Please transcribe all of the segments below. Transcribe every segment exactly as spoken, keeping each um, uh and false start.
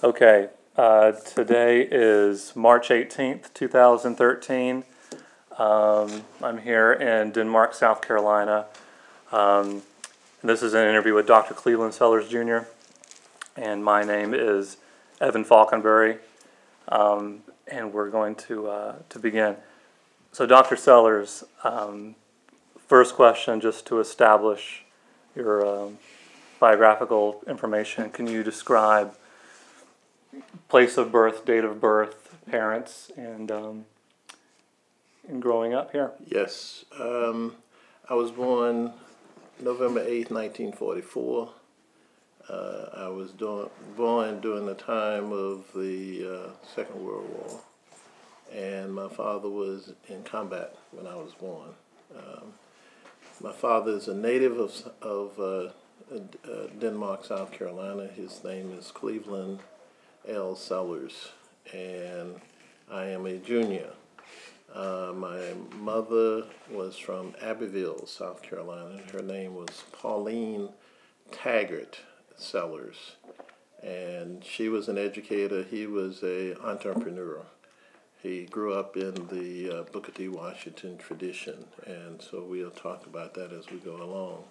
Okay, uh, today is March eighteenth, two thousand thirteen. Um, I'm here in Denmark, South Carolina. Um, and this is an interview with Doctor Cleveland Sellers Junior And my name is Evan Falconberry. Um, and we're going to uh, to begin. So, Doctor Sellers, um, first question, just to establish your um, biographical information. Can you describe place of birth, date of birth, parents, and um, and growing up here? Yes. Um, I was born November eighth, nineteen forty-four. Uh, I was doing, born during the time of the uh, Second World War, and my father was in combat when I was born. Um, my father is a native of, of uh, uh, Denmark, South Carolina. His name is Cleveland L. Sellers, and I am a junior. Uh, my mother was from Abbeville, South Carolina. Her name was Pauline Taggart Sellers, and she was an educator. He was an entrepreneur. He grew up in the uh, Booker T. Washington tradition, and so we'll talk about that as we go along.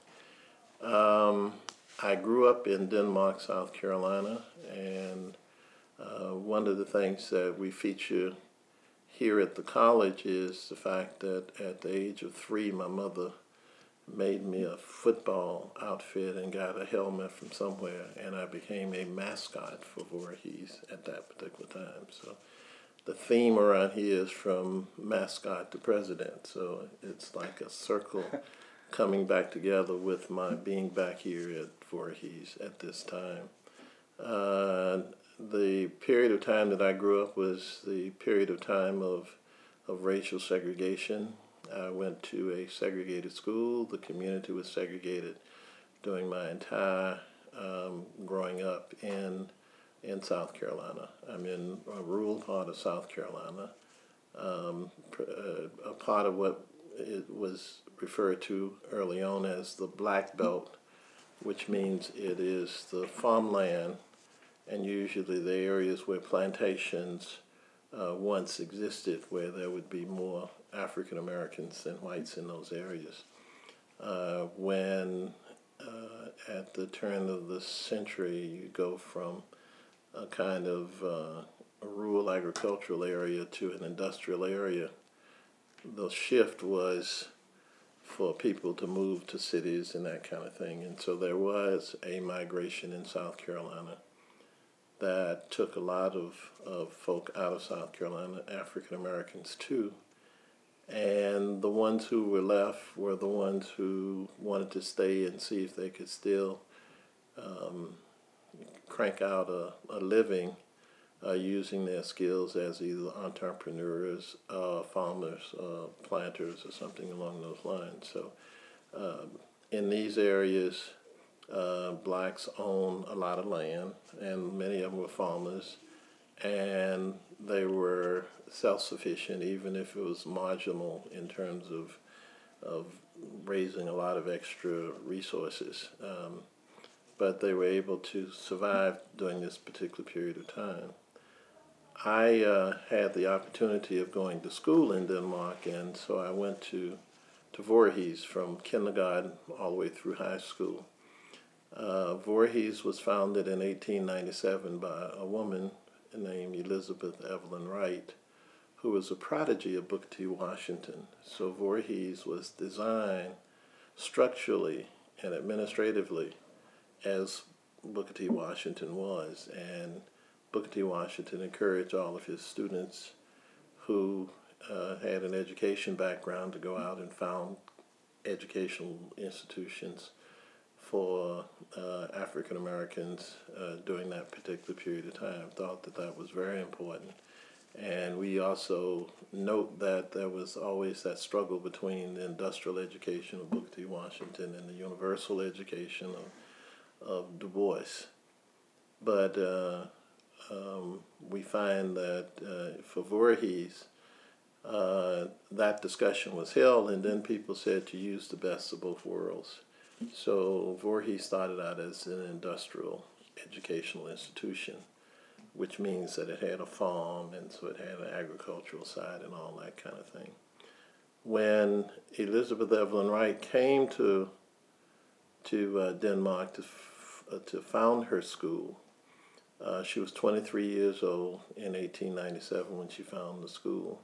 Um, I grew up in Denmark, South Carolina, and uh, one of the things that we feature here at the college is the fact that at the age of three, my mother made me a football outfit and got a helmet from somewhere, and I became a mascot for Voorhees at that particular time. So the theme around here is from mascot to president, so it's like a circle coming back together with my being back here at Voorhees at this time. Uh, the period of time that I grew up was the period of time of, of racial segregation. I went to a segregated school. The community was segregated during my entire um, growing up in in South Carolina. I'm in a rural part of South Carolina, um, a part of what it was referred to early on as the Black Belt, which means it is the farmland and usually the areas where plantations uh, once existed, where there would be more African Americans than whites in those areas. Uh, when uh, at the turn of the century, you go from a kind of uh, a rural agricultural area to an industrial area, the shift was for people to move to cities and that kind of thing. And so there was a migration in South Carolina that took a lot of, of folk out of South Carolina, African Americans too. And the ones who were left were the ones who wanted to stay and see if they could still um, crank out a, a living uh, using their skills as either entrepreneurs, uh, farmers, uh, planters, or something along those lines. So um, in these areas, Uh, blacks own a lot of land, and many of them were farmers, and they were self-sufficient, even if it was marginal in terms of of raising a lot of extra resources. Um, but they were able to survive during this particular period of time. I uh, had the opportunity of going to school in Denmark, and so I went to, to Voorhees from kindergarten all the way through high school. Uh, Voorhees was founded in eighteen ninety-seven by a woman named Elizabeth Evelyn Wright, who was a prodigy of Booker T. Washington. So Voorhees was designed structurally and administratively as Booker T. Washington was, and Booker T. Washington encouraged all of his students who uh, had an education background to go out and found educational institutions for uh, African Americans uh, during that particular period of time. Thought that that was very important. And we also note that there was always that struggle between the industrial education of Booker T. Washington and the universal education of, of Du Bois. But uh, um, we find that uh, for Voorhees, uh, that discussion was held, and then people said to use the best of both worlds. So Voorhees started out as an industrial educational institution which means that it had a farm, and so it had an agricultural side and all that kind of thing. When Elizabeth Evelyn Wright came to to uh, Denmark to f- uh, to found her school, uh, she was twenty-three years old in eighteen ninety-seven when she found the school.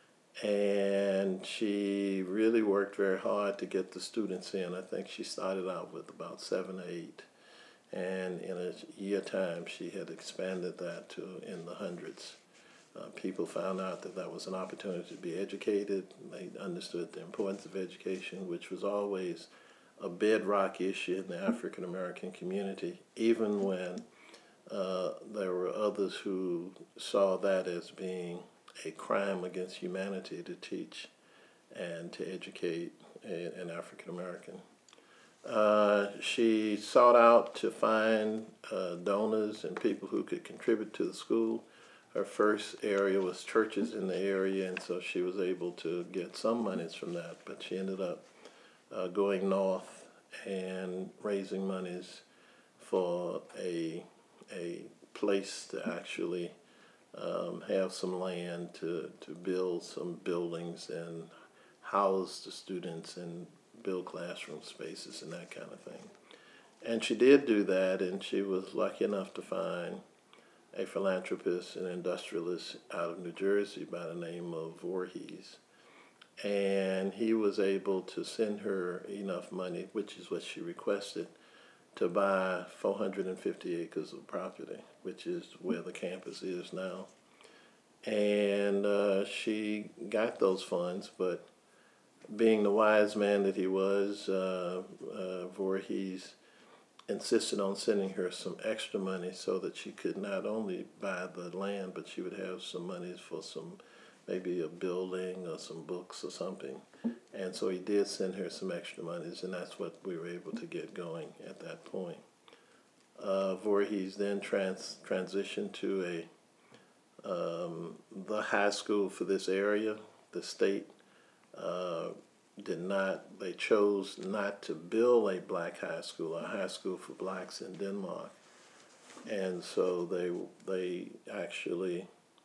And she really worked very hard to get the students in. I think she started out with about seven or eight. And in a year time, she had expanded that to in the hundreds. Uh, people found out that that was an opportunity to be educated. They understood the importance of education, which was always a bedrock issue in the African American community, even when uh, there were others who saw that as being a crime against humanity to teach and to educate a, an African American. Uh, she sought out to find uh, donors and people who could contribute to the school. Her first area was churches in the area, and so she was able to get some monies from that, but she ended up uh, going north and raising monies for a, a place to actually Um, have some land to, to build some buildings and house the students and build classroom spaces and that kind of thing. And she did do that, and she was lucky enough to find a philanthropist and industrialist out of New Jersey by the name of Voorhees. And he was able to send her enough money, which is what she requested, to buy four hundred fifty acres of property, which is where the campus is now. And uh, she got those funds, but being the wise man that he was, uh, uh, Voorhees insisted on sending her some extra money so that she could not only buy the land, but she would have some monies for some, maybe a building or some books or something. And so he did send her some extra monies, and that's what we were able to get going at that point. Uh, Voorhees then trans- transitioned to a um, the high school for this area. The state uh, did not, they chose not to build a black high school, a high school for blacks in Denmark. And so they they actually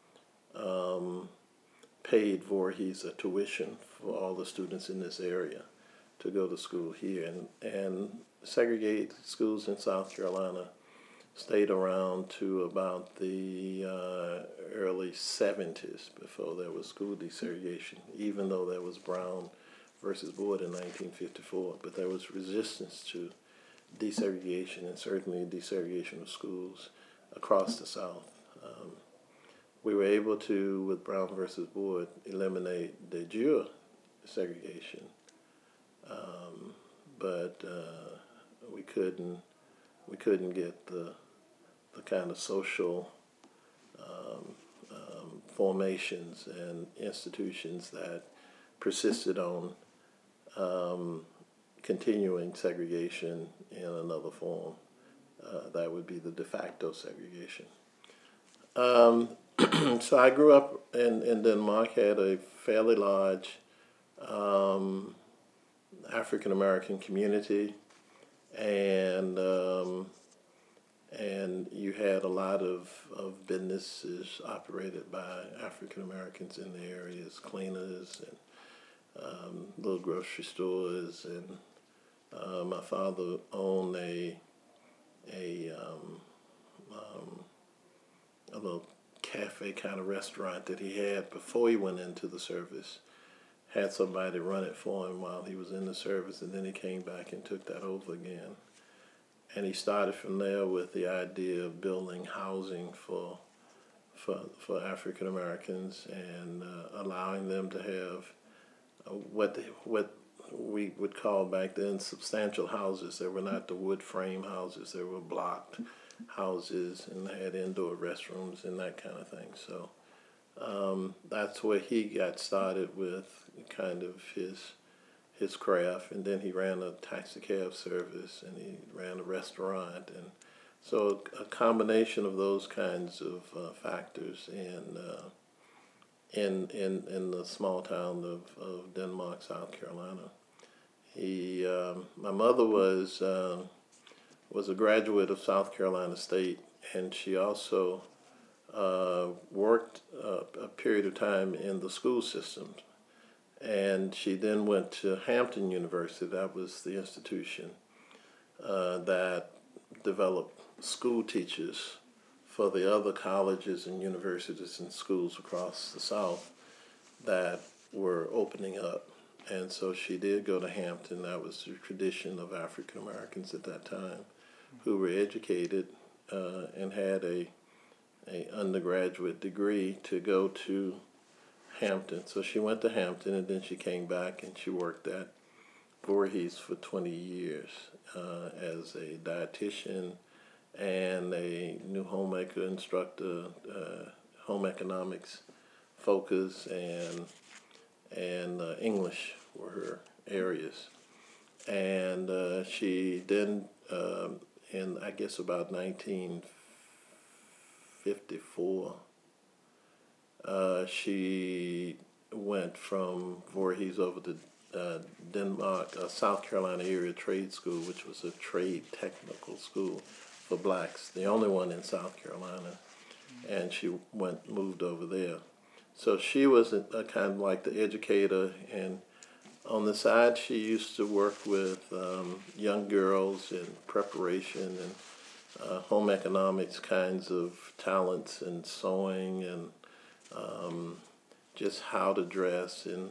um, paid Voorhees a tuition for all the students in this area to go to school here. And, and segregated schools in South Carolina stayed around to about the uh, early seventies before there was school desegregation, even though there was Brown versus Board in nineteen fifty-four. But there was resistance to desegregation, and certainly desegregation of schools across the South. Um, we were able to, with Brown versus Board, eliminate de jure segregation, um, but uh, we couldn't we couldn't get the the kind of social um, um, formations and institutions that persisted on um, continuing segregation in another form. Uh, that would be the de facto segregation. Um, so I grew up in, in Denmark, had a fairly large um, African American community, and um, and you had a lot of, of businesses operated by African Americans in the areas, cleaners and um, little grocery stores, and uh, my father owned a a um, um, a little cafe kind of restaurant that he had before he went into the service. Had somebody run it for him while he was in the service, and then he came back and took that over again. And he started from there with the idea of building housing for for, for African Americans and uh, allowing them to have uh, what they, what we would call back then substantial houses. They were not the wood frame houses; they were blocked houses, and they had indoor restrooms and that kind of thing. So um, that's where he got started with kind of his. his craft, and then he ran a taxi cab service, and he ran a restaurant, and so a combination of those kinds of uh, factors in, uh, in in in the small town of, of Denmark, South Carolina. He, um, my mother was uh, was a graduate of South Carolina State, and she also uh, worked uh, a period of time in the school system. And she then went to Hampton University. That was the institution uh, that developed school teachers for the other colleges and universities and schools across the South that were opening up. And so she did go to Hampton. That was the tradition of African Americans at that time who were educated uh, and had a, a undergraduate degree to go to Hampton. So she went to Hampton, and then she came back and she worked at Voorhees for twenty years uh, as a dietitian and a new homemaker instructor, uh, home economics focus, and and uh, English were her areas. And uh, she then, um, in I guess about nineteen fifty-four, uh, she went from Voorhees over to uh, Denmark, uh, South Carolina Area Trade School, which was a trade technical school for blacks, the only one in South Carolina, and she went moved over there. So she was a, a kind of like the educator, and on the side she used to work with um, young girls in preparation and uh, home economics kinds of talents and sewing and um, just how to dress and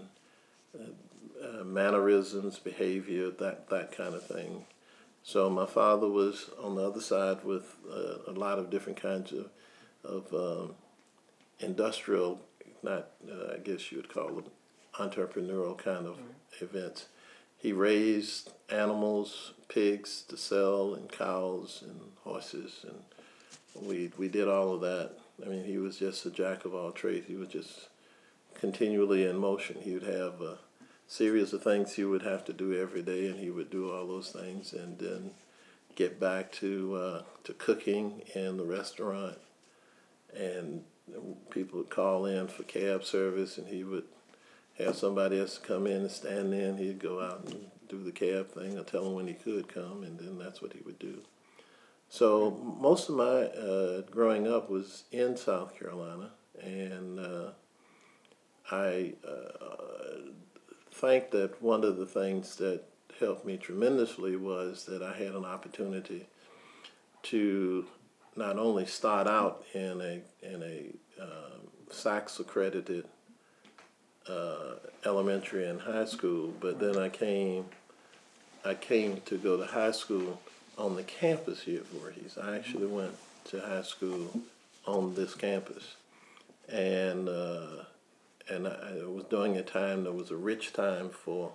uh, uh, mannerisms, behavior, that, that kind of thing. So my father was on the other side with uh, a lot of different kinds of, of um, industrial, not uh, I guess you would call them entrepreneurial kind of mm-hmm. events. He raised animals, pigs to sell, and cows and horses, and we we did all of that. I mean, he was just a jack of all trades. He was just continually in motion. He would have a series of things he would have to do every day, and he would do all those things, and then get back to uh, to cooking in the restaurant. And people would call in for cab service, and he would have somebody else come in and stand there, and he'd go out and do the cab thing or tell him when he could come, and then that's what he would do. So most of my uh, growing up was in South Carolina, and uh, I uh, think that one of the things that helped me tremendously was that I had an opportunity to not only start out in a in a uh, SACS accredited uh, elementary and high school, but then I came I came to go to high school on the campus here at Voorhees. I actually went to high school on this campus, and uh, and I, it was during a time that was a rich time for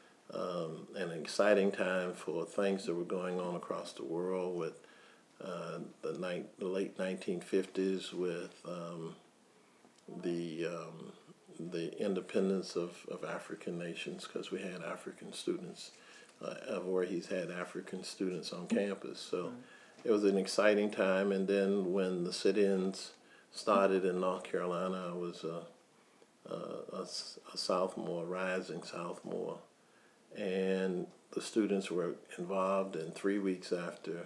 um, an exciting time for things that were going on across the world with uh, the, ni- the late nineteen fifties with um, the um, the independence of, of African nations, because we had African students, uh, or he's had African students on campus. So right. It was an exciting time. And then when the sit-ins started in North Carolina, I was a, a, a, a sophomore, rising sophomore. And the students were involved, and three weeks after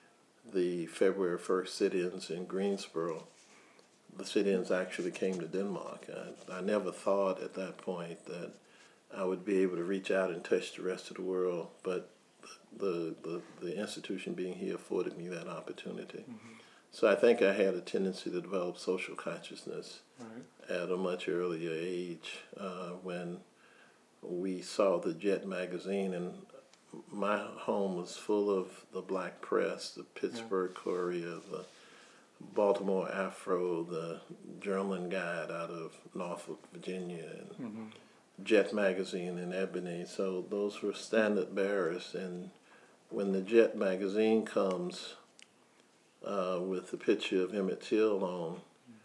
the February first sit-ins in Greensboro, the sit-ins actually came to Denmark. I, I never thought at that point that I would be able to reach out and touch the rest of the world, but the the, the institution being here afforded me that opportunity. Mm-hmm. So I think I had a tendency to develop social consciousness right. at a much earlier age uh, when we saw the Jet magazine, and my home was full of the black press, the Pittsburgh yeah. Courier, the Baltimore Afro, the Journal Guide out of Norfolk, Virginia, and mm-hmm. Jet magazine in Ebony. So those were standard bearers. And when the Jet magazine comes uh, with the picture of Emmett Till on,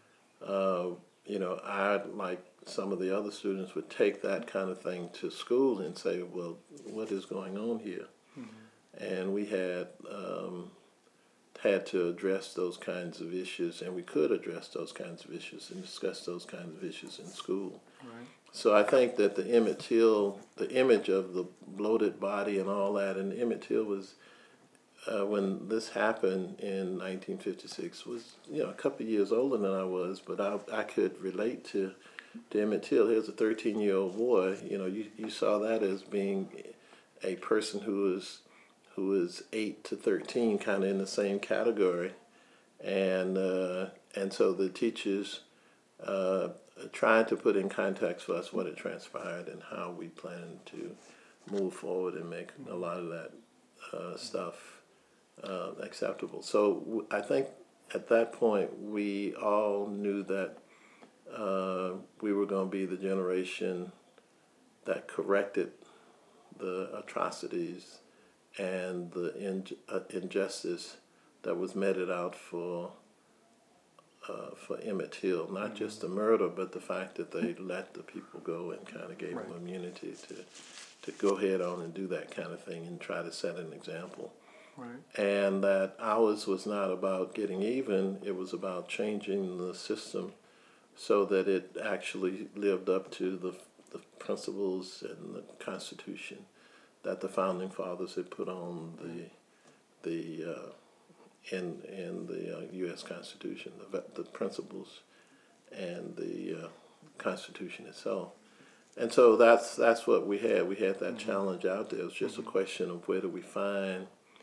uh, you know, I, like some of the other students, would take that kind of thing to school and say, well, what is going on here? Mm-hmm. And we had um, had to address those kinds of issues, and we could address those kinds of issues and discuss those kinds of issues in school. Right. So I think that the Emmett Till, the image of the bloated body and all that, and Emmett Till was uh, when this happened in nineteen fifty-six was, you know, a couple of years older than I was, but I, I could relate to, to Emmett Till. Here's a thirteen-year-old boy. You know, you, you saw that as being a person who is who is eight to thirteen, kind of in the same category, and uh, and so the teachers uh, tried to put in context for us what had transpired and how we planned to move forward and make a lot of that uh, stuff uh, acceptable. So w- I think at that point we all knew that uh, we were going to be the generation that corrected the atrocities and the in, uh, injustice that was meted out for uh, for Emmett Till. Not mm-hmm. just the murder, but the fact that they let the people go and kind of gave right. them immunity to to go ahead on and do that kind of thing and try to set an example. Right. And that ours was not about getting even, it was about changing the system so that it actually lived up to the, the principles and the Constitution that the Founding Fathers had put on the the uh, in in the uh, U S Constitution, the, the principles and the uh, Constitution itself. And so that's that's what we had. We had that mm-hmm. challenge out there. It was just mm-hmm. a question of where do we find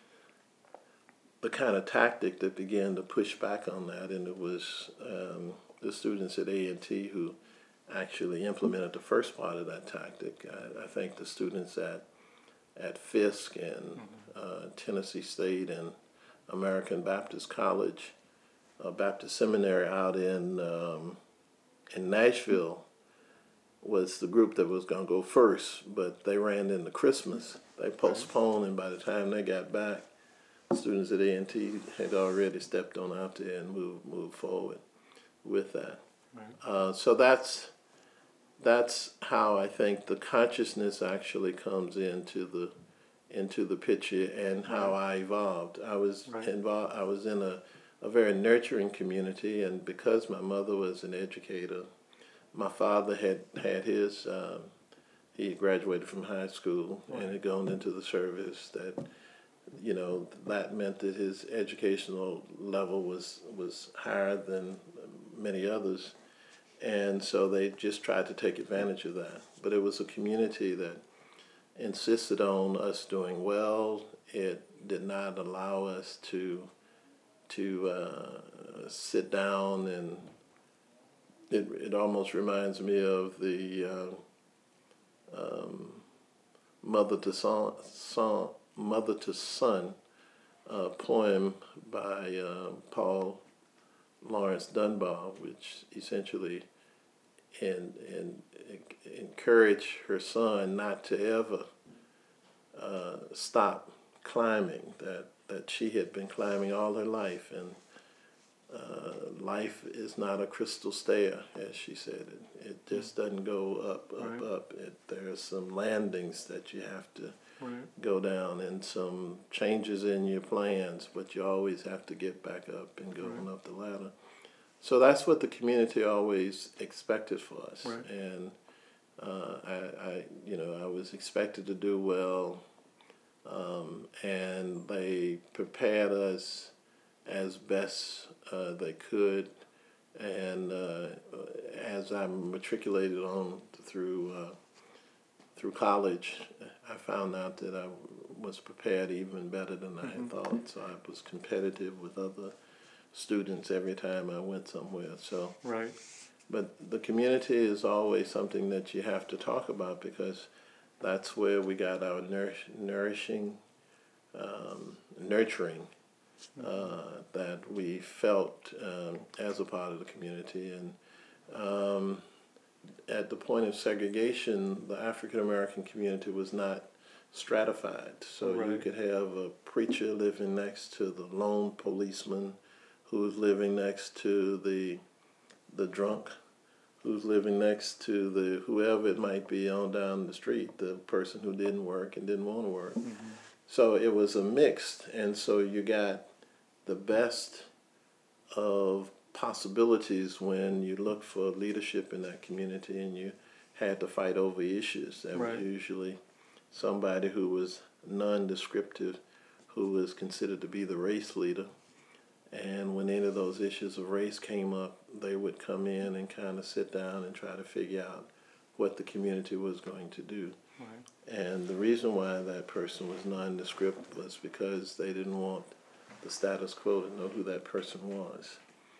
the kind of tactic that began to push back on that, and it was um, the students at A and T who actually implemented the first part of that tactic. I, I think the students at at Fisk and mm-hmm. uh, Tennessee State and American Baptist College, uh, Baptist Seminary out in um, in Nashville was the group that was going to go first, but they ran into Christmas. They postponed, and by the time they got back, students at A and T had already stepped on out there and moved moved forward with that. Right. Uh, so that's that's how I think the consciousness actually comes into the into the picture and how right. I evolved. I was right. involved. I was in a, a very nurturing community, and because my mother was an educator, my father had had his. Um, he graduated from high school right. and had gone into the service. That you know that meant that his educational level was was higher than many others. And so they just tried to take advantage of that. But it was a community that insisted on us doing well. It did not allow us to to uh, sit down, and it it almost reminds me of the uh, um, mother to son, son mother to son uh, poem by uh, Paul Lawrence Dunbar, which essentially and and encourage her son not to ever uh, stop climbing. That that she had been climbing all her life, and uh, life is not a crystal stair, as she said. It it just doesn't go up, up, right. up. It, there are some landings that you have to right. go down, and some changes in your plans, but you always have to get back up and go right. on up the ladder. So that's what the community always expected for us, right. and uh, I, I, you know, I was expected to do well, um, and they prepared us as best uh, they could. And uh, as I matriculated on through uh, through college, I found out that I was prepared even better than I had thought. So I was competitive with other students every time I went somewhere. So, right. But the community is always something that you have to talk about, because that's where we got our nourish, nourishing, um, nurturing uh, that we felt um, as a part of the community. And um, at the point of segregation, the African American community was not stratified. So right. you could have a preacher living next to the lone policeman, who's living next to the the drunk, who's living next to the whoever it might be on down the street, the person who didn't work and didn't want to work. Mm-hmm. So it was a mixed, and so you got the best of possibilities when you look for leadership in that community, and you had to fight over issues. That right. was usually somebody who was non-descriptive, who is considered to be the race leader. And when any of those issues of race came up, they would come in and kind of sit down and try to figure out what the community was going to do. Right. And the reason why that person was nondescript was because they didn't want the status quo to know who that person was.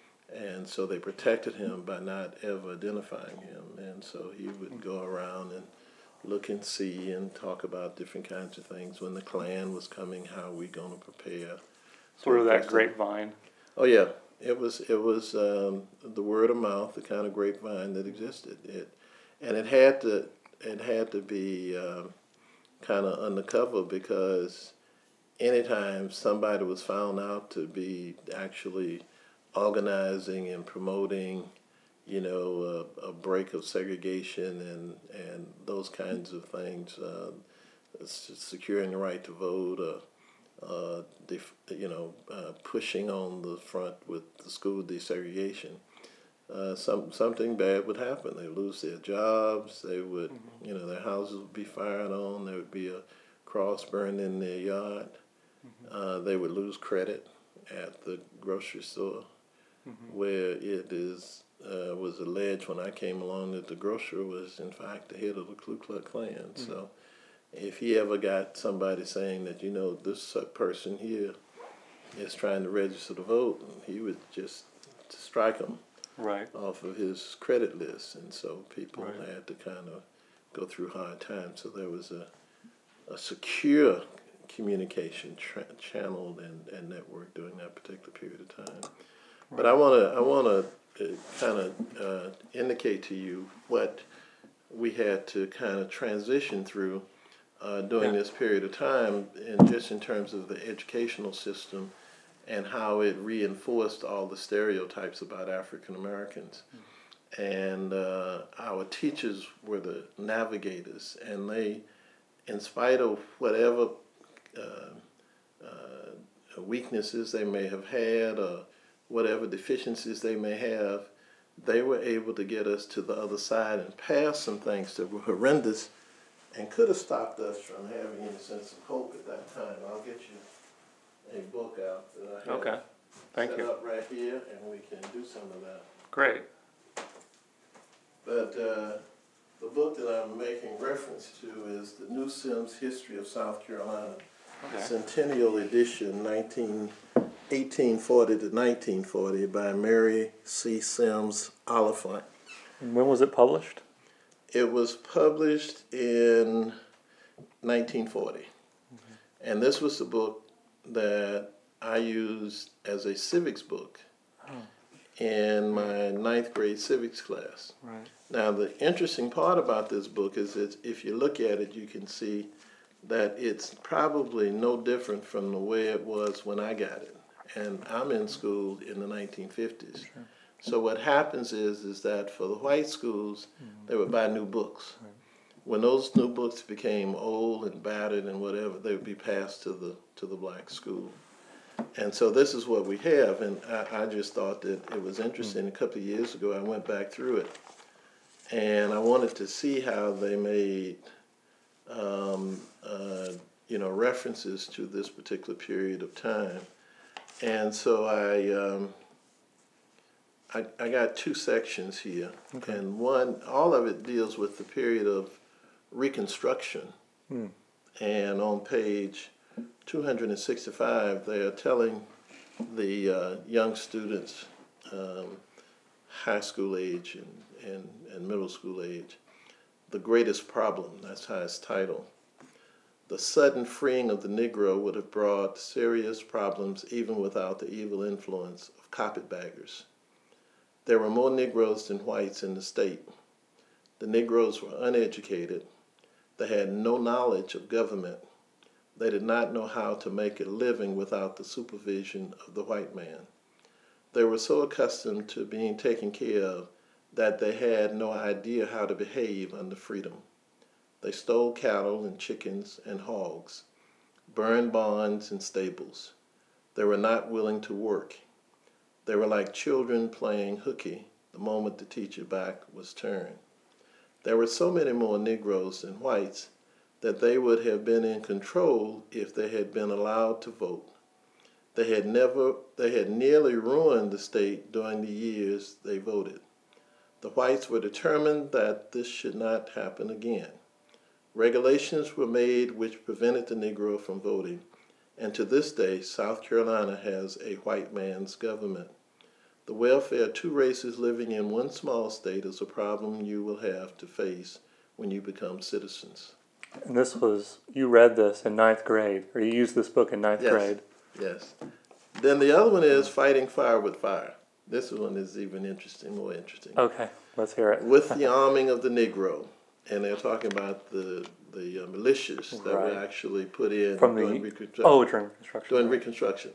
And so they protected him by not ever identifying him. And so he would go around and look and see and talk about different kinds of things. When the Klan was coming, how are we going to prepare? Sort of that grapevine. Oh yeah, it was it was um, the word of mouth, the kind of grapevine that existed. It and it had to it had to be um, kind of undercover, because anytime somebody was found out to be actually organizing and promoting, you know, a, a break of segregation and and those kinds of things, uh, securing the right to vote. Uh, Uh, def, you know, uh, pushing on the front with the school desegregation, uh, some something bad would happen. They lose their jobs. They would, mm-hmm. you know, their houses would be fired on. There would be a cross burned in their yard. Mm-hmm. Uh, they would lose credit at the grocery store, mm-hmm. where it is uh, was alleged when I came along that the grocer was in fact the head of the Ku Klux Klan. Mm-hmm. So if he ever got somebody saying that, you know, this person here is trying to register to vote, he would just strike him right off of his credit list. And so people right. had to kind of go through hard times. So there was a, a secure communication tra- channeled and, and network during that particular period of time. Right. But I want to I want to uh, kind of uh, indicate to you what we had to kind of transition through Uh, during yeah. this period of time, and just in terms of the educational system and how it reinforced all the stereotypes about African Americans. Mm. And uh, our teachers were the navigators, and they, in spite of whatever uh, uh, weaknesses they may have had or whatever deficiencies they may have, they were able to get us to the other side and pass some things that were horrendous and could have stopped us from having any sense of hope at that time. I'll get you a book out that I have okay. Thank set you. up right here, and we can do some of that. Great. But uh, the book that I'm making reference to is the New Sims History of South Carolina, okay. Centennial Edition, eighteen forty to nineteen forty, by Mary C. Sims Oliphant. And when was it published? It was published in nineteen forty, mm-hmm. and this was the book that I used as a civics book oh. in my ninth grade civics class. Right. Now, the interesting part about this book is that if you look at it, you can see that it's probably no different from the way it was when I got it, and I'm in school in the nineteen fifties. Sure. So what happens is is that for the white schools, mm-hmm. they would buy new books. Right. When those new books became old and battered and whatever, they would be passed to the to the black school. And so this is what we have. And I, I just thought that it was interesting. Mm-hmm. A couple of years ago, I went back through it, and I wanted to see how they made, um, uh, you know, references to this particular period of time. And so I. Um, I, I got two sections here, okay. and one, all of it deals with the period of Reconstruction. Mm. And on page two hundred sixty-five, they are telling the uh, young students, um, high school age and, and, and middle school age, the greatest problem, that's how it's titled. The sudden freeing of the Negro would have brought serious problems even without the evil influence of carpetbaggers. There were more Negroes than whites in the state. The Negroes were uneducated. They had no knowledge of government. They did not know how to make a living without the supervision of the white man. They were so accustomed to being taken care of that they had no idea how to behave under freedom. They stole cattle and chickens and hogs, burned barns and stables. They were not willing to work. They were like children playing hooky the moment the teacher back was turned. There were so many more Negroes than whites that they would have been in control if they had been allowed to vote. They had never, they had nearly ruined the state during the years they voted. The whites were determined that this should not happen again. Regulations were made which prevented the Negro from voting, and to this day, South Carolina has a white man's government. The welfare of two races living in one small state is a problem you will have to face when you become citizens. And this was, you read this in ninth grade, or you used this book in ninth Yes. grade. Yes. Then the other one is Fighting Fire with Fire. This one is even interesting, more interesting. Okay, let's hear it. With the arming of the Negro. And they're talking about the the uh, militias that Right. were actually put in From during the, Reconstruction. oh, during Reconstruction. during right. Reconstruction.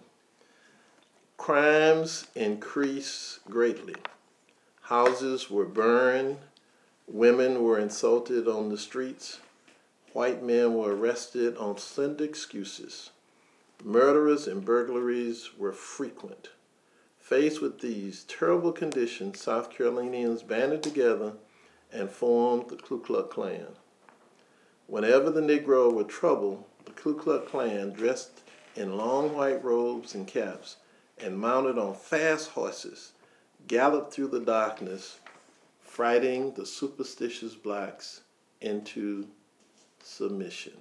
Crimes increased greatly. Houses were burned. Women were insulted on the streets. White men were arrested on slender excuses. Murderers and burglaries were frequent. Faced with these terrible conditions, South Carolinians banded together and formed the Ku Klux Klan. Whenever the Negro were troubled, the Ku Klux Klan, dressed in long white robes and caps and mounted on fast horses, galloped through the darkness, frightening the superstitious blacks into submission.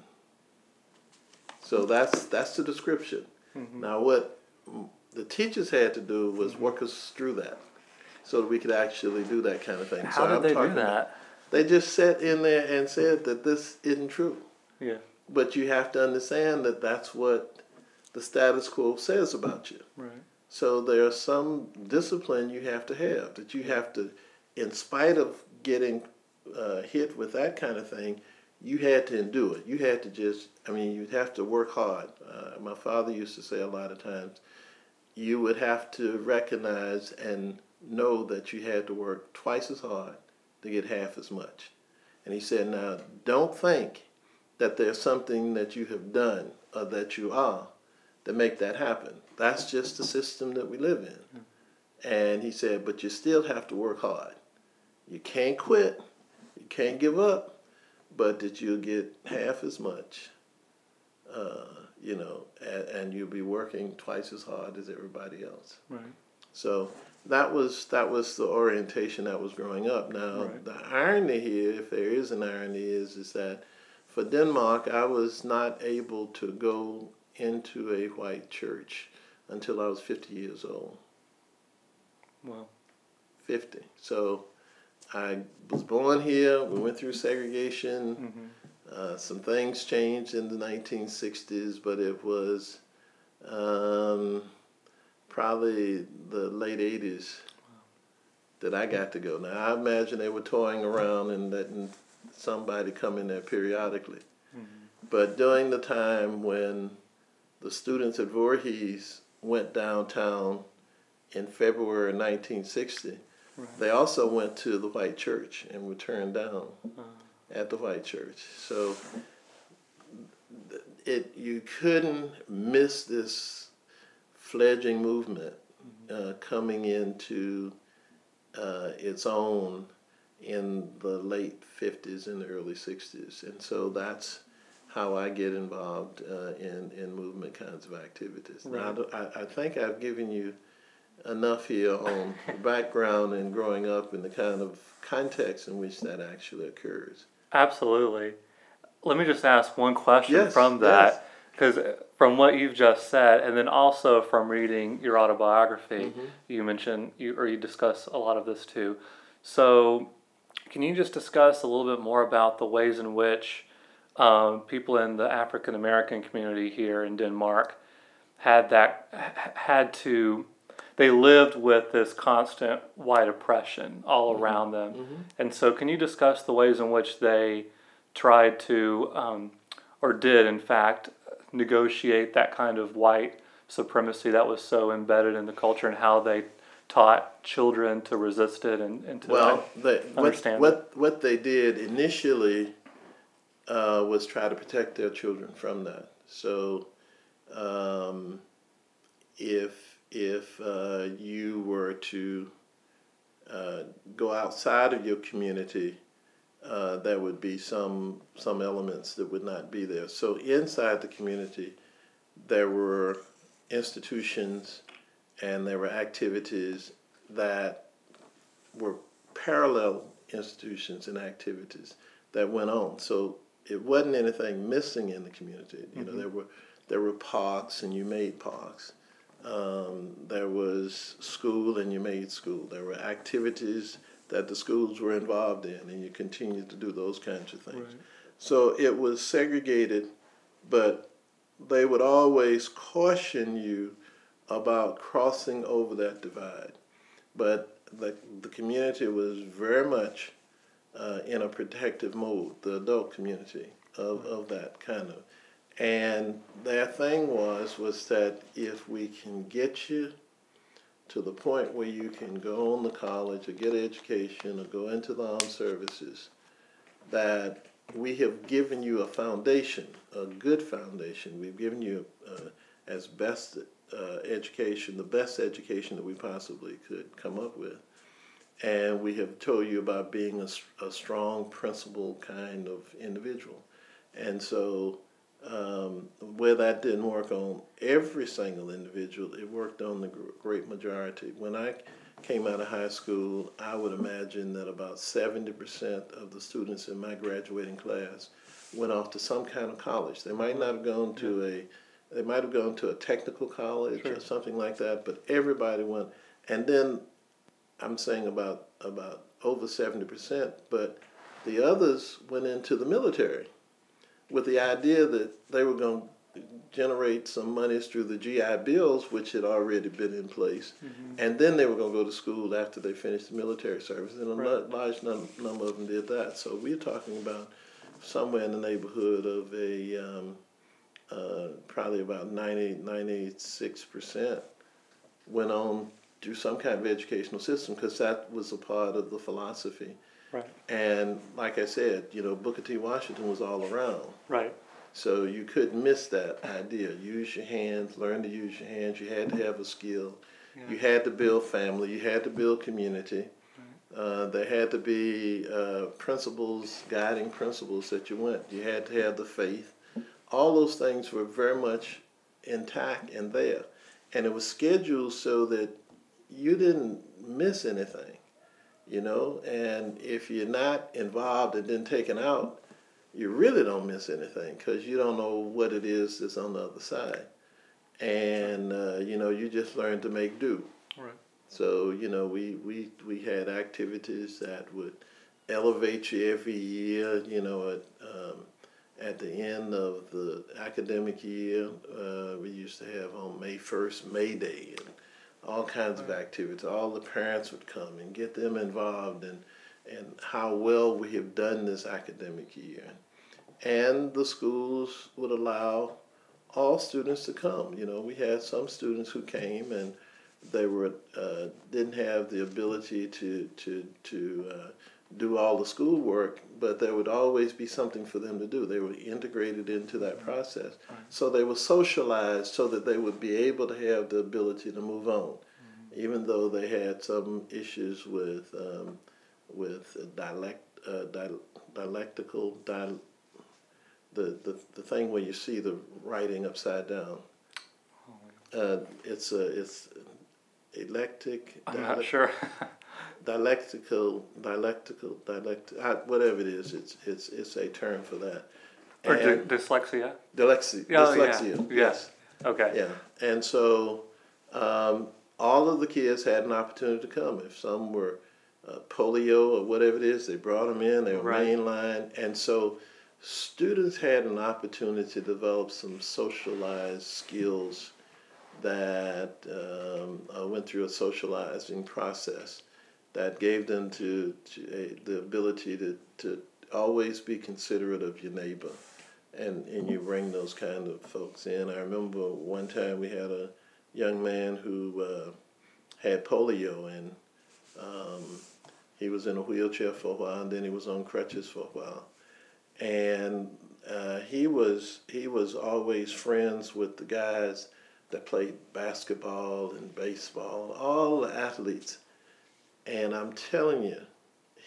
So that's that's the description. Mm-hmm. Now what the teachers had to do was mm-hmm. work us through that so that we could actually do that kind of thing. How so did I'm they do about, that? They just sat in there and said that this isn't true. Yeah. But you have to understand that that's what the status quo says about you. Right. So there's some discipline you have to have, that you have to, in spite of getting uh, hit with that kind of thing, you had to endure it. You had to just, I mean, you'd have to work hard. Uh, my father used to say a lot of times, you would have to recognize and know that you had to work twice as hard to get half as much. And he said, now, don't think that there's something that you have done or that you are to make that happen. That's just the system that we live in. Mm-hmm. And he said, but you still have to work hard. You can't quit. You can't give up. But that you'll get half as much, uh, you know, and, and you'll be working twice as hard as everybody else. Right. So that was that was the orientation that was growing up. Now, right. the irony here, if there is an irony, is is that for Denmark, I was not able to go into a white church until I was fifty years old. Wow. fifty. So I was born here. We went through segregation. Mm-hmm. Uh, some things changed in the nineteen sixties, but it was um, probably the late eighties wow. that I got to go. Now, I imagine they were toying around and letting somebody come in there periodically. Mm-hmm. But during the time when the students at Voorhees went downtown in February nineteen sixty, right. they also went to the white church and were turned down uh-huh. at the white church. So it you couldn't miss this fledgling movement mm-hmm. uh, coming into uh, its own in the late fifties and the early sixties. And so that's how I get involved uh, in, in movement kinds of activities. Right. Now, I, I think I've given you enough here on the background and growing up and the kind of context in which that actually occurs. Absolutely. Let me just ask one question yes, from that, because yes. from what you've just said, and then also from reading your autobiography, mm-hmm. you mentioned, you, or you discuss a lot of this too. So can you just discuss a little bit more about the ways in which um, people in the African American community here in Denmark had that, had to, they lived with this constant white oppression all mm-hmm. around them. Mm-hmm. And so can you discuss the ways in which they tried to, um, or did in fact, negotiate that kind of white supremacy that was so embedded in the culture, and how they taught children to resist it and, and to well, they, understand what, it? What, what they did initially uh, was try to protect their children from that. So um, if, if uh, you were to uh, go outside of your community uh, there would be some some elements that would not be there. So inside the community, there were institutions and there were activities that were parallel institutions and activities that went on. So it wasn't anything missing in the community. You know, mm-hmm. there were there were parks and you made parks. Um, there was school and you made school. There were activities that the schools were involved in and you continued to do those kinds of things. Right. So it was segregated, but they would always caution you about crossing over that divide. But the, the community was very much uh, in a protective mode, the adult community of, of that kind of. And their thing was, was that if we can get you to the point where you can go on to college or get an education or go into the armed services, that we have given you a foundation, a good foundation. We've given you uh, as best uh, education, the best education that we possibly could come up with. And we have told you about being a, a strong, principled kind of individual. And so um, where that didn't work on every single individual, it worked on the great majority. When I came out of high school, I would imagine that about seventy percent of the students in my graduating class went off to some kind of college. They might not have gone to a, they might have gone to a technical college sure. or something like that, but everybody went. And then I'm saying about about over seventy percent, but the others went into the military with the idea that they were going to generate some monies through the G I Bills, which had already been in place, mm-hmm. and then they were going to go to school after they finished the military service, and a right. large num- number of them did that. So we're talking about somewhere in the neighborhood of a um, uh, probably about ninety, ninety-six percent went on through some kind of educational system because that was a part of the philosophy. Right. And like I said, you know, Booker T. Washington was all around. Right. So you couldn't miss that idea. Use your hands, learn to use your hands. You had to have a skill. Yeah. You had to build family. You had to build community. Right. Uh, there had to be uh, principles, guiding principles that you went. You had to have the faith. All those things were very much intact and there. And it was scheduled so that you didn't miss anything. You know, and if you're not involved and then taken out, you really don't miss anything because you don't know what it is that's on the other side. And, uh, you know, you just learn to make do. Right. So, you know, we, we, we had activities that would elevate you every year, you know, at, um, at the end of the academic year. Uh, we used to have on May first, May Day, and all kinds of activities. All the parents would come and get them involved in, in how well we have done this academic year. And the schools would allow all students to come. You know, we had some students who came and they were uh, didn't have the ability to to to uh, do all the schoolwork, but there would always be something for them to do. They were integrated into that process. Right. So they were socialized so that they would be able to have the ability to move on, mm-hmm. even though they had some issues with um, with dialect, uh, di- dialectical, di- the, the, the thing where you see the writing upside down. Uh, it's a, it's electric. I'm dialect- not sure. Dialectical, dialectical, dialect, whatever it is, it's it's it's a term for that. Or d- dyslexia? Dyslexia. Oh, dyslexia. Yeah. Yes. Okay. Yeah. And so um, all of the kids had an opportunity to come. If some were uh, polio or whatever it is, they brought them in, they were right. mainline. And so students had an opportunity to develop some socialized skills that um, uh, went through a socializing process that gave them to, to uh, the ability to, to always be considerate of your neighbor, and, and you bring those kind of folks in. I remember one time we had a young man who uh, had polio, and um, he was in a wheelchair for a while, and then he was on crutches for a while. And uh, he was he was always friends with the guys that played basketball and baseball, all the athletes. And I'm telling you,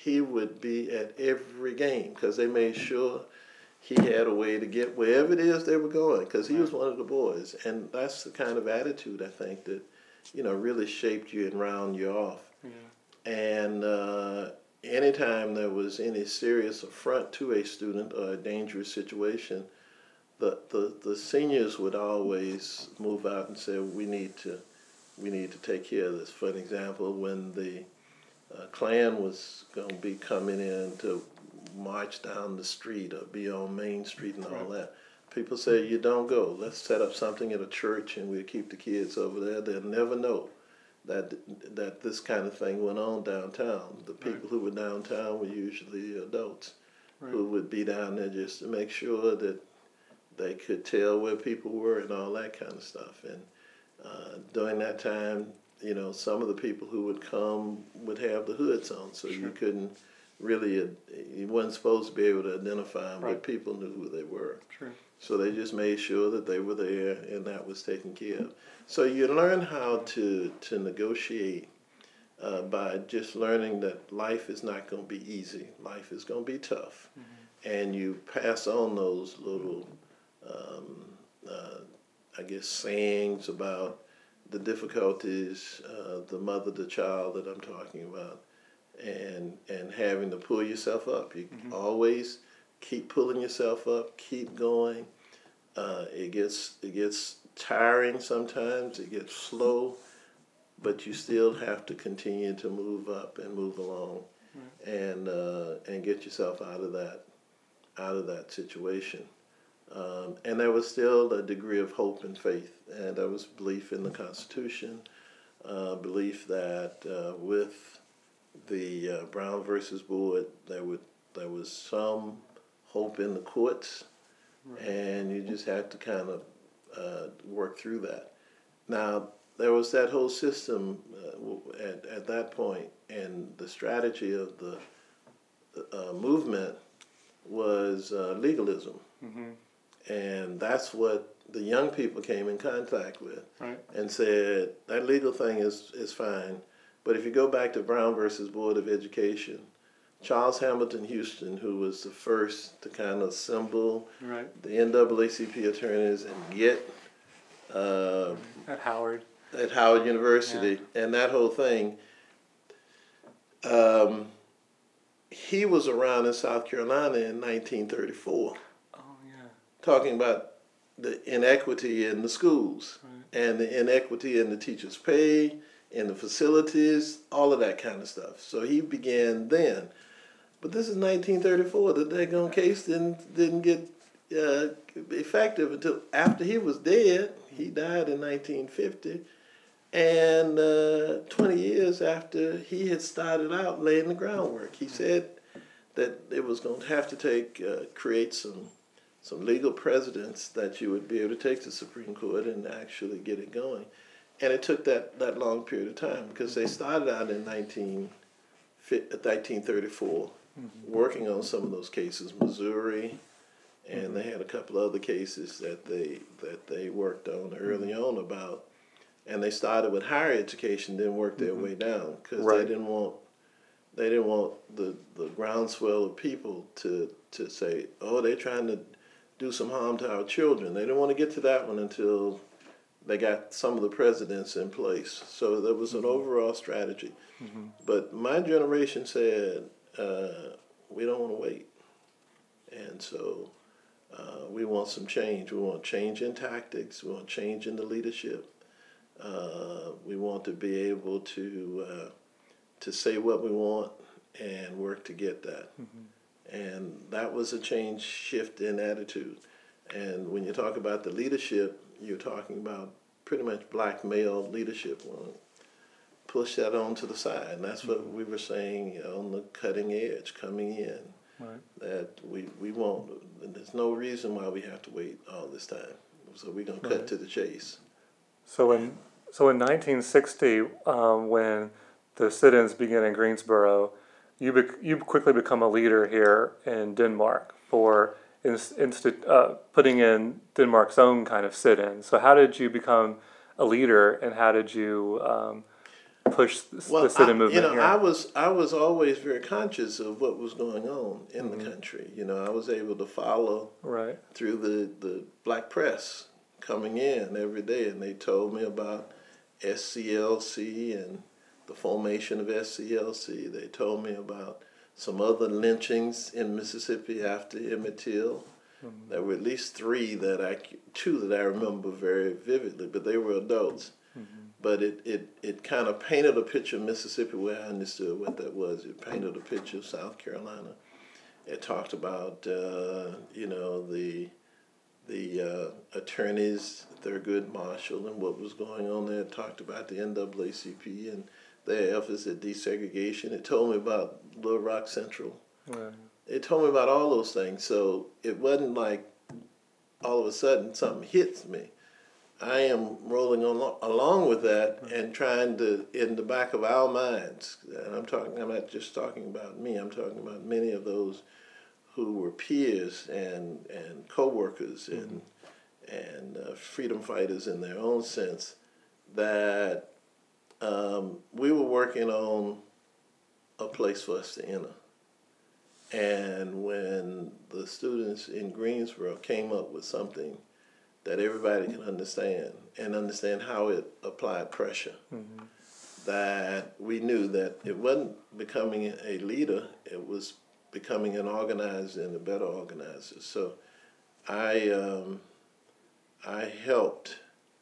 he would be at every game because they made sure he had a way to get wherever it is they were going because he was one of the boys. And that's the kind of attitude, I think, that, you know, really shaped you and round you off. Yeah. And uh, anytime there was any serious affront to a student or a dangerous situation, the, the, the seniors would always move out and say, we need to we need to take care of this. For an example, when the uh, Klan was going to be coming in to march down the street or be on Main Street and all that, people say, you don't go. Let's set up something at a church and we'll keep the kids over there. They'll never know that that this kind of thing went on downtown. The people right. who were downtown were usually adults right. who would be down there just to make sure that they could tell where people were and all that kind of stuff. And uh, during that time, you know, some of the people who would come would have the hoods on, so sure. you couldn't really, uh, you wasn't supposed to be able to identify them, right. but people knew who they were. True. So they just made sure that they were there and that was taken care of. So you learn how to, to negotiate uh, by just learning that life is not going to be easy. Life is going to be tough. Mm-hmm. And you pass on those little, um, uh, I guess, sayings about the difficulties, uh, the mother, the child that I'm talking about, and and having to pull yourself up. You mm-hmm. always keep pulling yourself up, keep going. Uh, it gets it gets tiring sometimes, it gets slow, but you still have to continue to move up and move along, mm-hmm. and uh, and get yourself out of that out of that situation. Um, and there was still a degree of hope and faith, and there was belief in the Constitution, uh, belief that uh, with the uh, Brown versus Board, there would there was some hope in the courts, right. and you just had to kind of uh, work through that. Now, there was that whole system uh, at, at that point, and the strategy of the uh, movement was uh, legalism. Mm-hmm. And that's what the young people came in contact with, right. and said, that legal thing is, is fine, but if you go back to Brown versus Board of Education, Charles Hamilton Houston, who was the first to kind of assemble right. the N double A C P attorneys and get uh, at Howard at Howard University, yeah. and that whole thing, um, he was around in South Carolina in nineteen thirty-four. Talking about the inequity in the schools right. and the inequity in the teachers' pay, in the facilities, all of that kind of stuff. So he began then. But this is nineteen thirty-four. The daggone case didn't, didn't get uh, effective until after he was dead. He died in nineteen fifty. And uh, twenty years after he had started out laying the groundwork. He said that it was going to have to take, uh, create some some legal precedents that you would be able to take to the Supreme Court and actually get it going. And it took that, that long period of time because they started out in nineteen thirty-four mm-hmm. working on some of those cases, Missouri, and mm-hmm. they had a couple other cases that they that they worked on early mm-hmm. on about. And they started with higher education, then worked their mm-hmm. way down because right. they didn't want they didn't want the, the groundswell of people to to say, oh, they're trying to do some harm to our children. They didn't want to get to that one until they got some of the presidents in place. So there was an mm-hmm. overall strategy. Mm-hmm. But my generation said, uh, we don't want to wait. And so uh, we want some change. We want change in tactics. We want change in the leadership. Uh, we want to be able to uh, to say what we want and work to get that. Mm-hmm. And that was a change, shift in attitude. And when you talk about the leadership, you're talking about pretty much black male leadership. Well, push that on to the side. And that's what we were saying, you know, on the cutting edge, coming in. Right. That we, we won't, there's no reason why we have to wait all this time. So we're going to cut right. to the chase. So in, so in nineteen sixty, um, when the sit-ins began in Greensboro, You bec- you quickly become a leader here in Denmark for inst- inst- uh, putting in Denmark's own kind of sit-in. So how did you become a leader, and how did you um, push the, Well, the sit-in I, movement you know, here? I was I was always very conscious of what was going on in Mhm. the country. You know, I was able to follow Right. through the, the black press coming in every day, and they told me about S C L C and the formation of S C L C. They told me about some other lynchings in Mississippi after Emmett Till. Mhm. There were at least three that I, two that I remember very vividly, but they were adults. Mhm. But it, it, it kind of painted a picture of Mississippi where I understood what that was. It painted a picture of South Carolina. It talked about, uh, you know, the the uh, attorneys, Thurgood Marshall, and what was going on there. It talked about the N double A C P and their efforts at desegregation. It told me about Little Rock Central. Right. It told me about all those things. So it wasn't like all of a sudden something hits me. I am rolling on, along with that and trying to, in the back of our minds, and I'm talking, I'm not just talking about me, I'm talking about many of those who were peers and, and co-workers and, mm-hmm. and uh, freedom fighters in their own sense, that um, we were working on a place for us to enter. And when the students in Greensboro came up with something that everybody can understand and understand how it applied pressure, mm-hmm. that we knew that it wasn't becoming a leader, it was becoming an organizer and a better organizer. So I um, I helped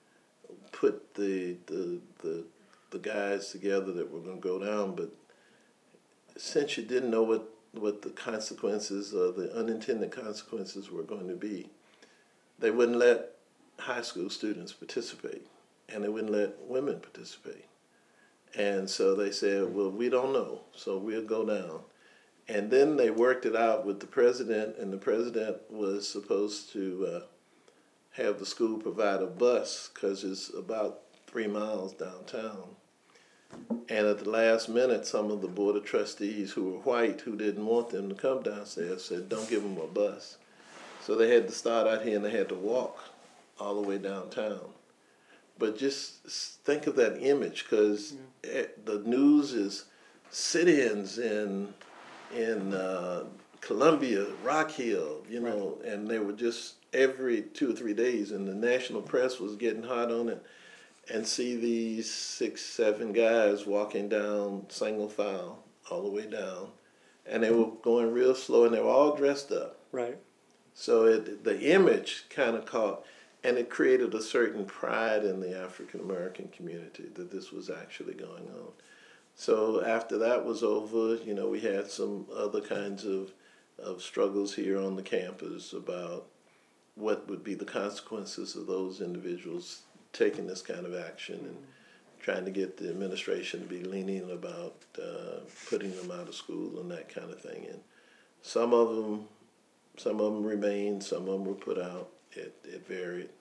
put the, the the the guys together that were going to go down, but since you didn't know what, what the consequences or the unintended consequences were going to be, they wouldn't let high school students participate, and they wouldn't let women participate. And so they said, well, we don't know, so we'll go down. And then they worked it out with the president, and the president was supposed to uh, have the school provide a bus because it's about three miles downtown. And at the last minute, some of the board of trustees who were white, who didn't want them to come downstairs, said, don't give them a bus. So they had to start out here and they had to walk all the way downtown. But just think of that image, because yeah. the news is sit-ins in in uh, Columbia, Rock Hill, you know, right. and they were just every two or three days, and the national press was getting hot on it, and see these six, seven guys walking down single file all the way down, and they were going real slow, and they were all dressed up. Right. So it, the image kind of caught, and it created a certain pride in the African American community that this was actually going on. So after that was over, you know, we had some other kinds of, of struggles here on the campus about what would be the consequences of those individuals taking this kind of action, and trying to get the administration to be lenient about uh, putting them out of school and that kind of thing. And some of them, some of them remained, some of them were put out. It, it varied.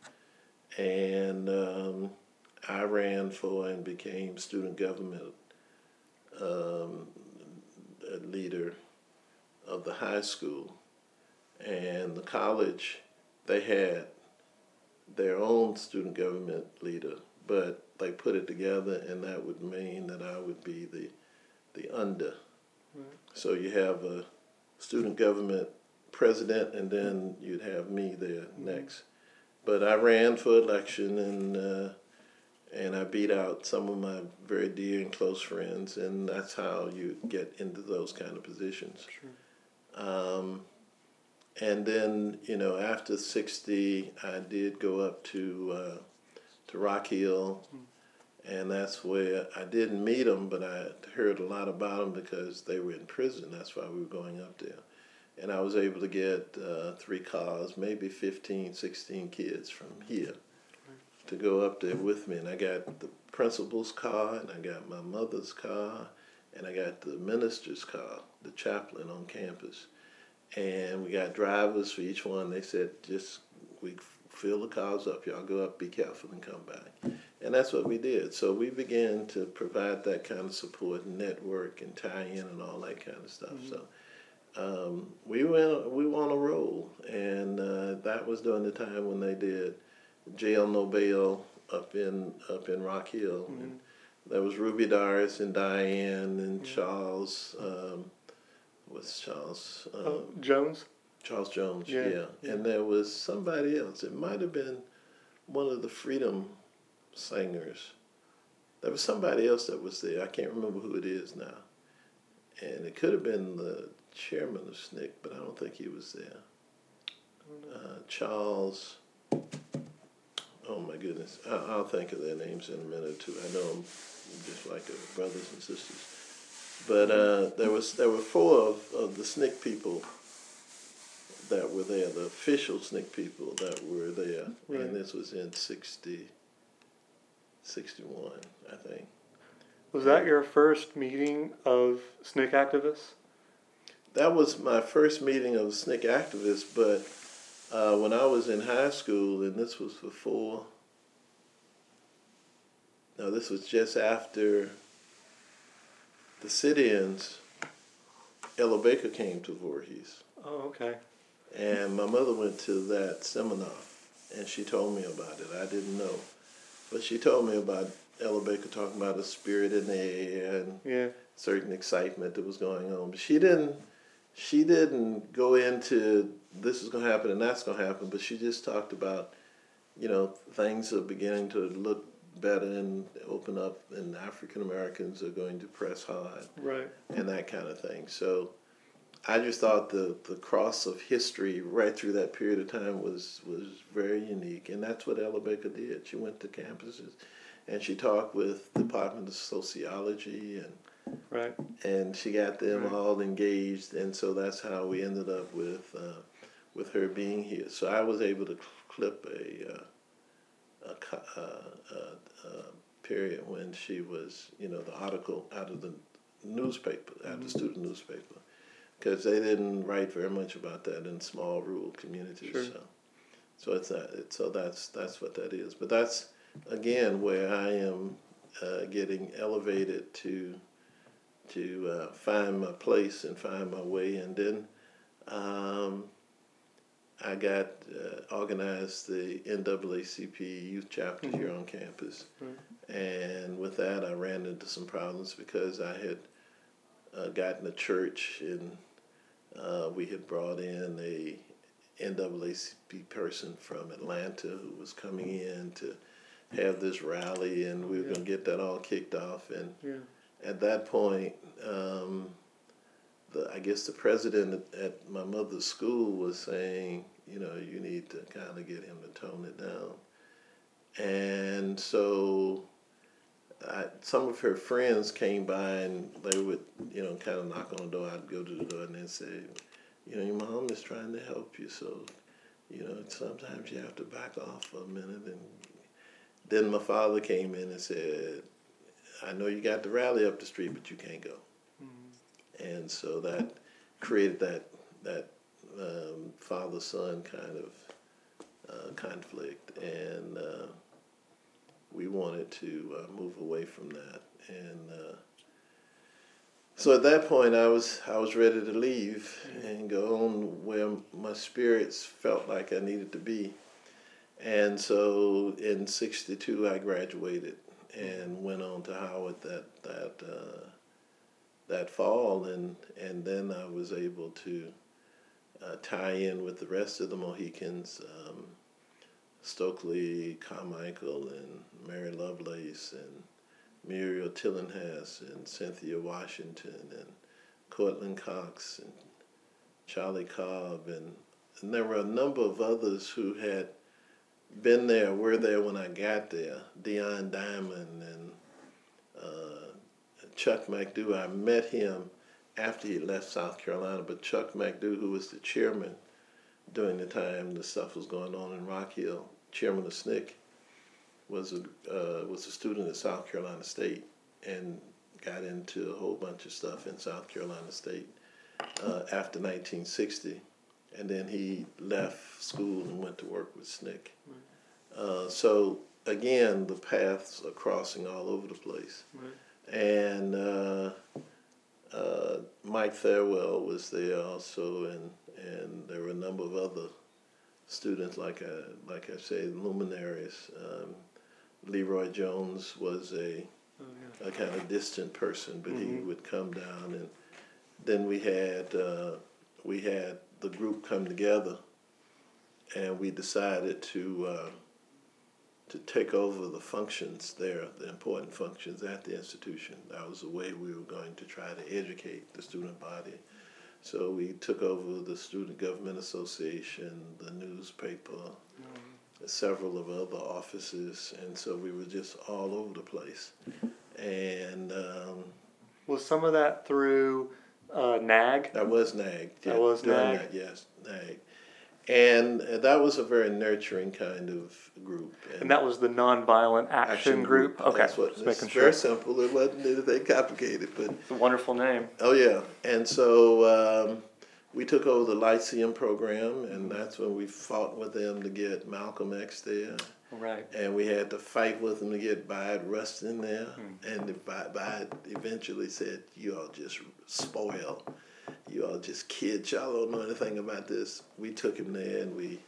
And um, I ran for and became student government um, leader of the high school. And the college, they had their own student government leader, but they put it together, and that would mean that I would be the the under. Right. So you have a student government president, and then you'd have me there mm-hmm. next. But I ran for election, and uh, and I beat out some of my very dear and close friends, and that's how you get into those kind of positions. Sure. Um, and then, you know, after sixty, I did go up to uh, to Rock Hill, mm-hmm. and that's where I didn't meet them, but I heard a lot about them because they were in prison. That's why we were going up there. And I was able to get uh, three cars, maybe fifteen, sixteen kids from here to go up there with me. And I got the principal's car, and I got my mother's car, and I got the minister's car, the chaplain on campus. And we got drivers for each one. They said, just, we fill the cars up, y'all go up, be careful, and come back. And that's what we did. So we began to provide that kind of support and network and tie in and all that kind of stuff. Mm-hmm. So. Um, we went. We were on a roll, and uh, that was during the time when they did Jail No Bail up in up in Rock Hill. Mm-hmm. And there was Ruby Doris and Diane and Charles. Um, what's Charles? Um, Oh, Jones? Charles Jones, Yeah, yeah. yeah. And there was somebody else. It might have been one of the Freedom Singers. There was somebody else that was there. I can't remember who it is now. And it could have been the chairman of S N C C, but I don't think he was there. Uh, Charles, oh my goodness. I, I'll think of their names in a minute or two. I know them just like their brothers and sisters. But uh, there was there were four of, of the S N C C people that were there, the official S N C C people that were there. Right. And this was in sixty, sixty-one, I think. Was that your first meeting of S N C C activists? That was my first meeting of S N C C activists, but uh, when I was in high school, and this was before, no, this was just after the sit-ins, Ella Baker came to Voorhees. Oh, okay. And my mother went to that seminar, and she told me about it. I didn't know. But she told me about Ella Baker talking about a spirit in the air and Yeah. certain excitement that was going on. But she didn't she didn't go into this is going to happen and that's going to happen, but she just talked about, you know, things are beginning to look better and open up, and African Americans are going to press hard. Right. And that kind of thing. So I just thought the, the cross of history right through that period of time was, was very unique. And that's what Ella Baker did. She went to campuses and she talked with the Department of Sociology, and Right. and she got them Right. all engaged. And so that's how we ended up with uh, with her being here. So I was able to clip a, uh, a, co- uh, uh, uh, period when she was, you know, the article out of the newspaper, out of the student newspaper. Because they didn't write very much about that in small rural communities. Sure. So, so it's that. It, so that's that's what that is. But that's again where I am uh, getting elevated to to uh, find my place and find my way. And then um, I got uh, organized the N double A C P youth chapter Mhm. here on campus, Right. and with that I ran into some problems because I had uh, gotten a church and. Uh, we had brought in a N double A C P person from Atlanta who was coming in to have this rally, and we were Yeah. going to get that all kicked off. And Yeah. at that point, um, the I guess the president at, at my mother's school was saying, you know, you need to kind of get him to tone it down. And so I, some of her friends came by and they would, you know, kind of knock on the door. I'd go to the door and they'd say, you know, your mom is trying to help you, so, you know, sometimes you have to back off for a minute. And then my father came in and said, I know you got the rally up the street, but you can't go. Mm-hmm. And so that created that that um, father-son kind of uh, conflict, and uh, we wanted to uh, move away from that. And uh, so at that point, I was I was ready to leave and go on where my spirits felt like I needed to be. And so in sixty-two, I graduated and went on to Howard that that uh, that fall, and and then I was able to uh, tie in with the rest of the Mohicans. Um, Stokely Carmichael and Mary Lovelace and Muriel Tillinghast and Cynthia Washington and Cortland Cox and Charlie Cobb, and, and there were a number of others who had been there, were there when I got there. Dion Diamond and uh, Chuck McDew. I met him after he left South Carolina, but Chuck McDew, who was the chairman during the time the stuff was going on in Rock Hill, chairman of S N C C, was a uh, was a student at South Carolina State and got into a whole bunch of stuff in South Carolina State uh, after nineteen sixty, and then he left school and went to work with S N C C. Right. Uh, so again, the paths are crossing all over the place, right. And uh, uh, Mike Thurwell was there also, and and there were a number of other students, like I, like I say, luminaries. Um, Leroy Jones was a a kind of distant person, but Mm-hmm. he would come down, and then we had uh, we had the group come together, and we decided to uh, to take over the functions there, the important functions at the institution. That was the way we were going to try to educate the student body. So we took over the Student Government Association, the newspaper, mm-hmm. several of other offices, and so we were just all over the place. And um, was some of that through uh, NAG? That was NAG. Yeah, that was NAG? That, yes, NAG. And that was a very nurturing kind of group. And, and that was the Nonviolent Action, Action Group? group. Okay, That's what, just it's making very sure. simple. It wasn't anything complicated. But it's a wonderful name. Oh, yeah. And so um, we took over the Lyceum program, and that's when we fought with them to get Malcolm X there. Right. And we had to fight with them to get Bayard Rustin there. Hmm. And the Bayard eventually said, you all just spoil. You all just kids. Y'all don't know anything about this. We took him there, and we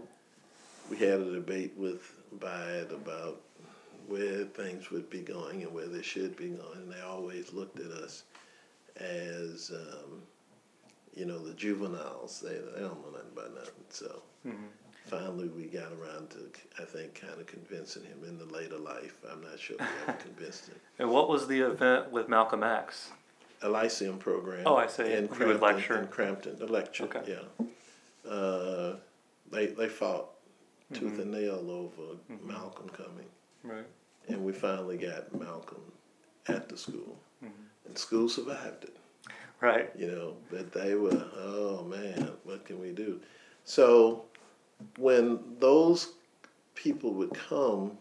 we had a debate with Bayard about where things would be going and where they should be going. And they always looked at us as, um, you know, the juveniles. They, they don't know nothing about nothing. So mm-hmm. finally we got around to, I think, kind of convincing him in the later life. I'm not sure we ever convinced him. And what was the event with Malcolm X? A Lyceum program. Oh, I see. In He would lecture. In Crampton, the lecture, okay. yeah. Uh, they they fought tooth mm-hmm. and nail over mm-hmm. Malcolm coming. Right. And we finally got Malcolm at the school. Mm-hmm. And school survived it. Right. You know, but they were, oh man, what can we do? So when those people would come,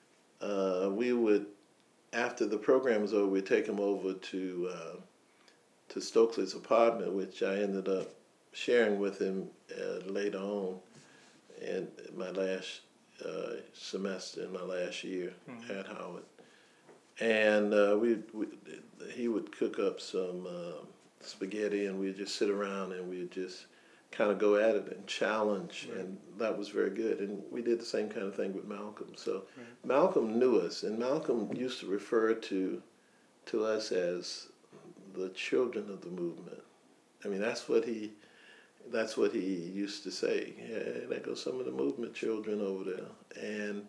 uh, we would, after the program was over, we'd take them over to uh, to Stokely's apartment, which I ended up sharing with him uh, later on in my last uh, semester, in my last year mm-hmm. at Howard. And uh, we, we he would cook up some uh, spaghetti, and we'd just sit around and we'd just kind of go at it and challenge, right. and that was very good. And we did the same kind of thing with Malcolm. So right. Malcolm knew us, and Malcolm used to refer to to us as the children of the movement. I mean, that's what he that's what he used to say. Yeah, there goes some of the movement children over there. And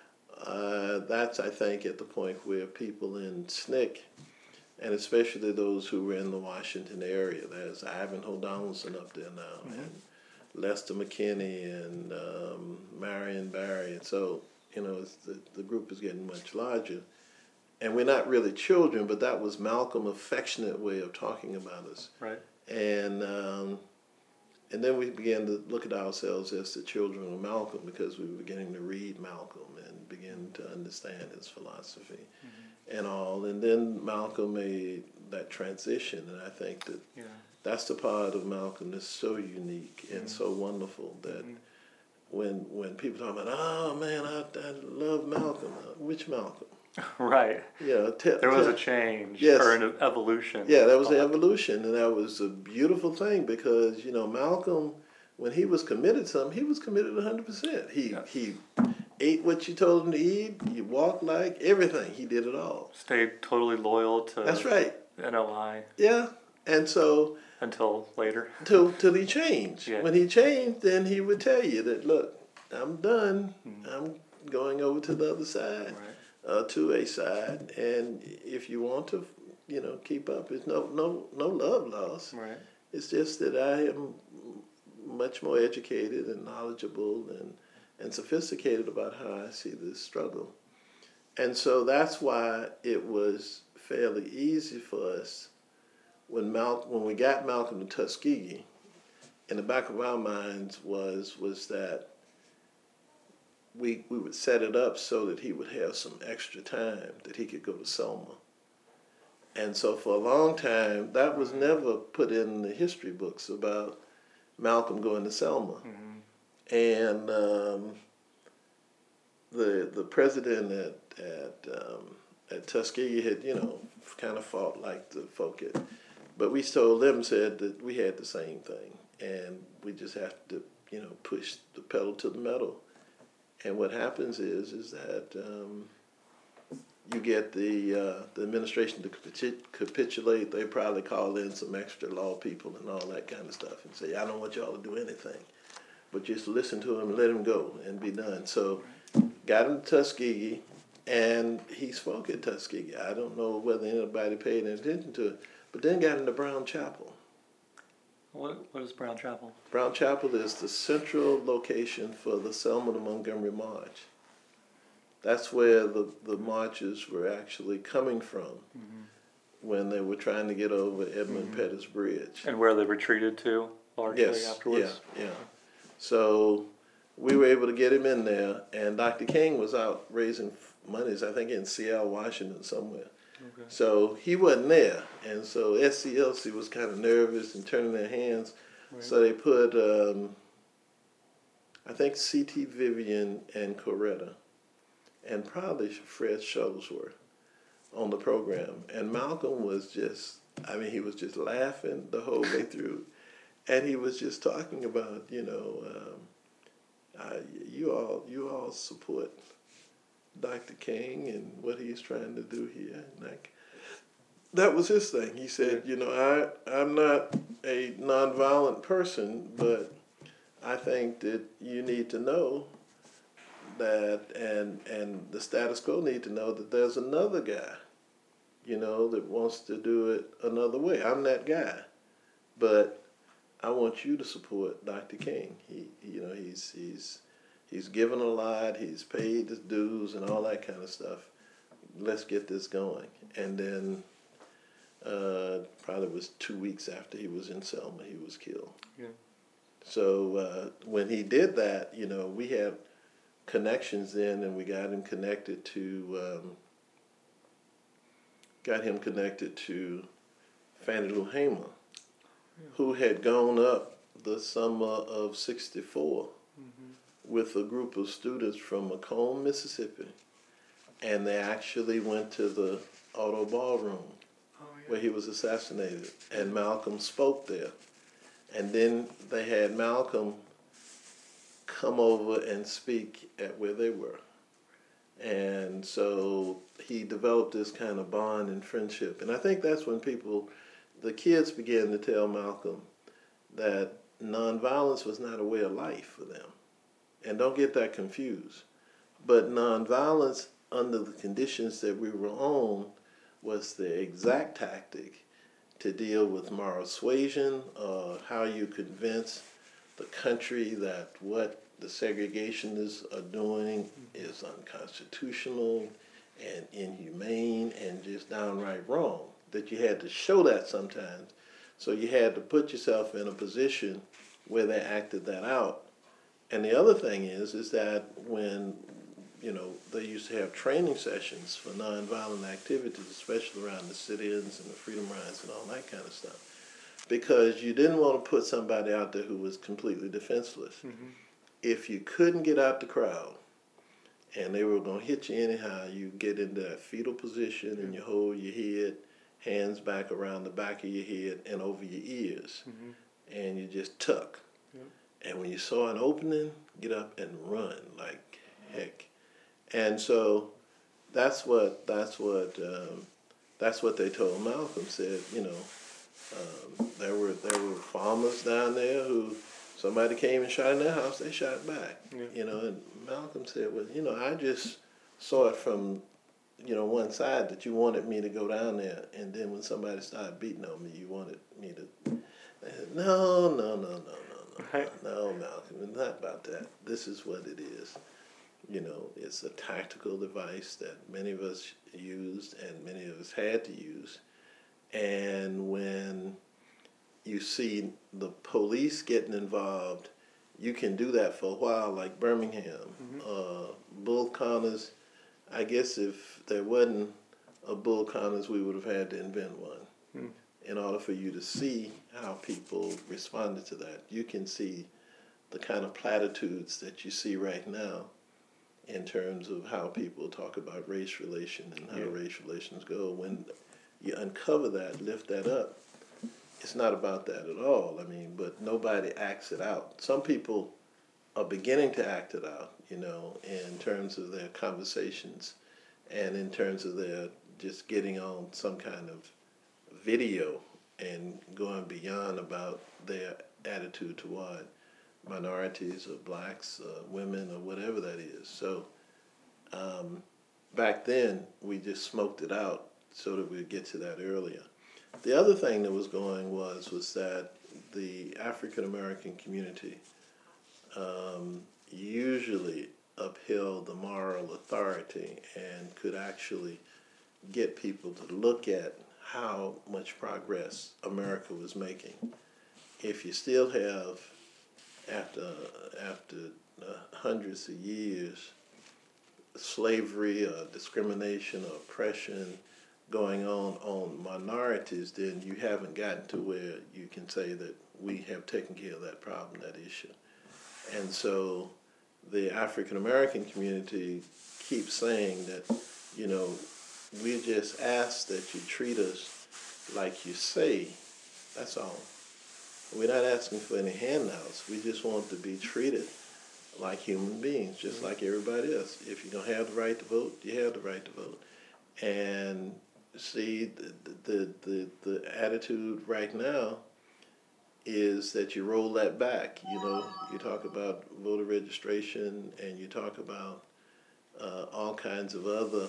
uh, that's, I think, at the point where people in S N C C, and especially those who were in the Washington area, there's Ivanhoe Donaldson up there now, mm-hmm. and Lester McKinney, and um, Marion Barry. And so, you know, it's the, the group is getting much larger. And we're not really children, but that was Malcolm's affectionate way of talking about us. Right. And um, and then we began to look at ourselves as the children of Malcolm, because we were beginning to read Malcolm and begin to understand his philosophy mm-hmm. and all. And then Malcolm made that transition, and I think that yeah. that's the part of Malcolm that's so unique and mm-hmm. so wonderful that mm-hmm. when when people talk about, oh man, I, I love Malcolm. Which Malcolm? Right. Yeah. Te- there was te- a change yes. or an evolution. Yeah, that was the evolution, and that was a beautiful thing, because, you know, Malcolm, when he was committed to something, he was committed one hundred percent. He yes. he ate what you told him to eat. He walked like everything. He did it all. Stayed totally loyal to That's right. N O I. Yeah, and so until later. Till till he changed. Yeah. When he changed, then he would tell you that, look, I'm done. Mm-hmm. I'm going over to the other side. Right. Uh, to a side, and if you want to, you know, keep up, it's no no no love lost. Right. It's just that I am much more educated and knowledgeable and and sophisticated about how I see this struggle, and so that's why it was fairly easy for us when Mal when we got Malcolm to Tuskegee. In the back of our minds was was that. We, we would set it up so that he would have some extra time, that he could go to Selma. And so for a long time, that was never put in the history books about Malcolm going to Selma. Mm-hmm. And um, the the president at at um, at Tuskegee had, you know, kind of fought like the folk at, but we told them, said that we had the same thing, and we just have to, you know, push the pedal to the metal. And what happens is is that um, you get the uh, the administration to capitu- capitulate. They probably call in some extra law people and all that kind of stuff and say, I don't want y'all to do anything, but just listen to him and let him go and be done. So got him to Tuskegee, and he spoke at Tuskegee. I don't know whether anybody paid any attention to it, but then got into Brown Chapel. What What is Brown Chapel? Brown Chapel is the central location for the Selma to Montgomery March. That's where the, the marches were actually coming from mm-hmm. when they were trying to get over Edmund mm-hmm. Pettus Bridge. And where they retreated to largely yes, afterwards? Yeah, yeah. So we were able to get him in there, and Doctor King was out raising monies, I think in Seattle, Washington, somewhere. Okay. So he wasn't there, and so S C L C was kind of nervous and turning their hands. Right. So they put, um, I think, C T Vivian and Coretta, and probably Fred Shuttlesworth on the program. And Malcolm was just, I mean, he was just laughing the whole way through. And he was just talking about, you know, um, uh, you all you all support Doctor King and what he's trying to do here. And like, that was his thing. He said, you know, I, I'm not a nonviolent person, but I think that you need to know that, and and the status quo need to know that there's another guy, you know, that wants to do it another way. I'm that guy, but I want you to support Doctor King. He, you know, he's he's he's given a lot. He's paid his dues and all that kind of stuff. Let's get this going. And then, uh, probably was two weeks after he was in Selma, he was killed. Yeah. So uh, when he did that, you know, we had connections then, and we got him connected to um, got him connected to Fannie Lou Hamer, yeah. who had gone up the summer of sixty-four mm-hmm. with a group of students from Macomb, Mississippi, and they actually went to the Auto Ballroom oh, yeah. where he was assassinated, and Malcolm spoke there. And then they had Malcolm come over and speak at where they were. And so he developed this kind of bond and friendship. And I think that's when people, the kids began to tell Malcolm that nonviolence was not a way of life for them. And don't get that confused. But nonviolence under the conditions that we were on was the exact tactic to deal with moral suasion, uh, how you convince the country that what the segregationists are doing is unconstitutional and inhumane and just downright wrong. That you had to show that sometimes. So you had to put yourself in a position where they acted that out. And the other thing is, is that when, you know, they used to have training sessions for nonviolent activities, especially around the sit-ins and the freedom rides and all that kind of stuff, because you didn't want to put somebody out there who was completely defenseless. Mm-hmm. If you couldn't get out the crowd and they were going to hit you anyhow, you get into that fetal position mm-hmm. and you hold your head, hands back around the back of your head and over your ears, mm-hmm. and you just tuck. Yep. And when you saw an opening, get up and run like heck. And so that's what that's what um, that's what they told Malcolm. Said, you know, um, there were there were farmers down there who somebody came and shot in their house, they shot back. Yeah. You know, and Malcolm said, well, you know, I just saw it from, you know, one side that you wanted me to go down there, and then when somebody started beating on me, you wanted me to. I said, no, no, no, no, no, no, no, Malcolm, it's not about that. This is what it is. You know, it's a tactical device that many of us used and many of us had to use. And when you see the police getting involved, you can do that for a while, like Birmingham. Mm-hmm. Uh, Bull Connors, I guess if there wasn't a Bull Connors, we would have had to invent one. Mm. In order for you to see how people responded to that. You can see the kind of platitudes that you see right now in terms of how people talk about race relation and how yeah. race relations go. When you uncover that, lift that up, it's not about that at all. I mean, but nobody acts it out. Some people are beginning to act it out, you know, in terms of their conversations and in terms of their just getting on some kind of video and going beyond about their attitude toward minorities or blacks, uh, women, or whatever that is. So um, back then, we just smoked it out so that we'd get to that earlier. The other thing that was going was was that the African American community um, usually upheld the moral authority and could actually get people to look at how much progress America was making. If you still have, after after uh, hundreds of years, slavery or discrimination or oppression going on on minorities, then you haven't gotten to where you can say that we have taken care of that problem, that issue. And so the African American community keeps saying that, you know, we just ask that you treat us like you say. That's all. We're not asking for any handouts. We just want to be treated like human beings, just like everybody else. If you don't have the right to vote, you have the right to vote. And see, the the the, the attitude right now is that you roll that back. You know, you talk about voter registration, and you talk about uh, all kinds of other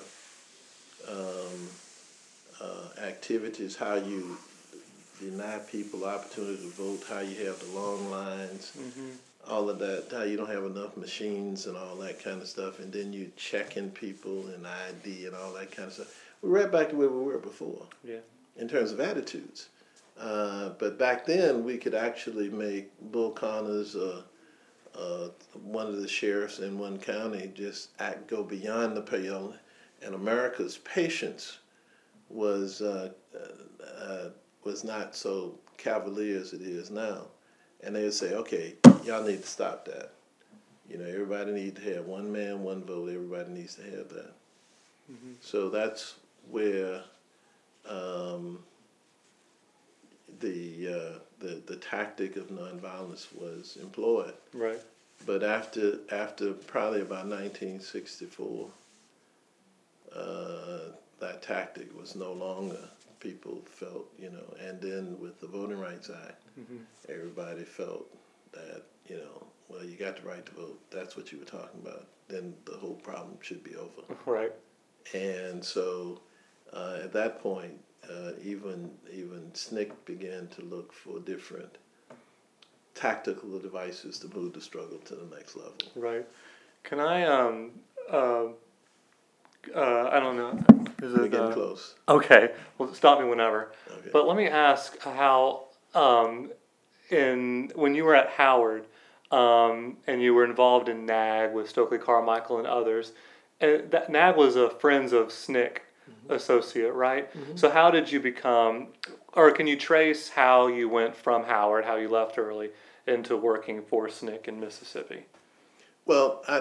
um, uh, activities, how you deny people opportunity to vote, how you have the long lines, mm-hmm. all of that, how you don't have enough machines and all that kind of stuff, and then you checking people and I D and all that kind of stuff. We're right back to where we were before, yeah, in terms of attitudes. Uh, but back then, we could actually make Bull Connors, uh, uh, one of the sheriffs in one county, just act, go beyond the pale, and America's patience was uh, uh, was not so cavalier as it is now. And they would say, okay, y'all need to stop that. You know, everybody needs to have one man, one vote. Everybody needs to have that. Mm-hmm. So that's where um, the, uh, the the tactic of nonviolence was employed. Right. But after after probably about nineteen sixty-four, uh, that tactic was no longer. People felt, you know, and then with the Voting Rights Act, mm-hmm. everybody felt that, you know, well, you got the right to vote. That's what you were talking about. Then the whole problem should be over. Right. And so uh, at that point, uh, even even S N C C began to look for different tactical devices to move the struggle to the next level. Right. Can I, um, uh, uh, I don't know. Is We're it, getting uh, close. Okay. Well, stop me whenever. Okay. But let me ask how, um, in when you were at Howard, um, and you were involved in N A G with Stokely Carmichael and others, and that N A G was a Friends of S N C C mm-hmm. associate, right? Mm-hmm. So how did you become, or can you trace how you went from Howard, how you left early, into working for S N C C in Mississippi? Well, I.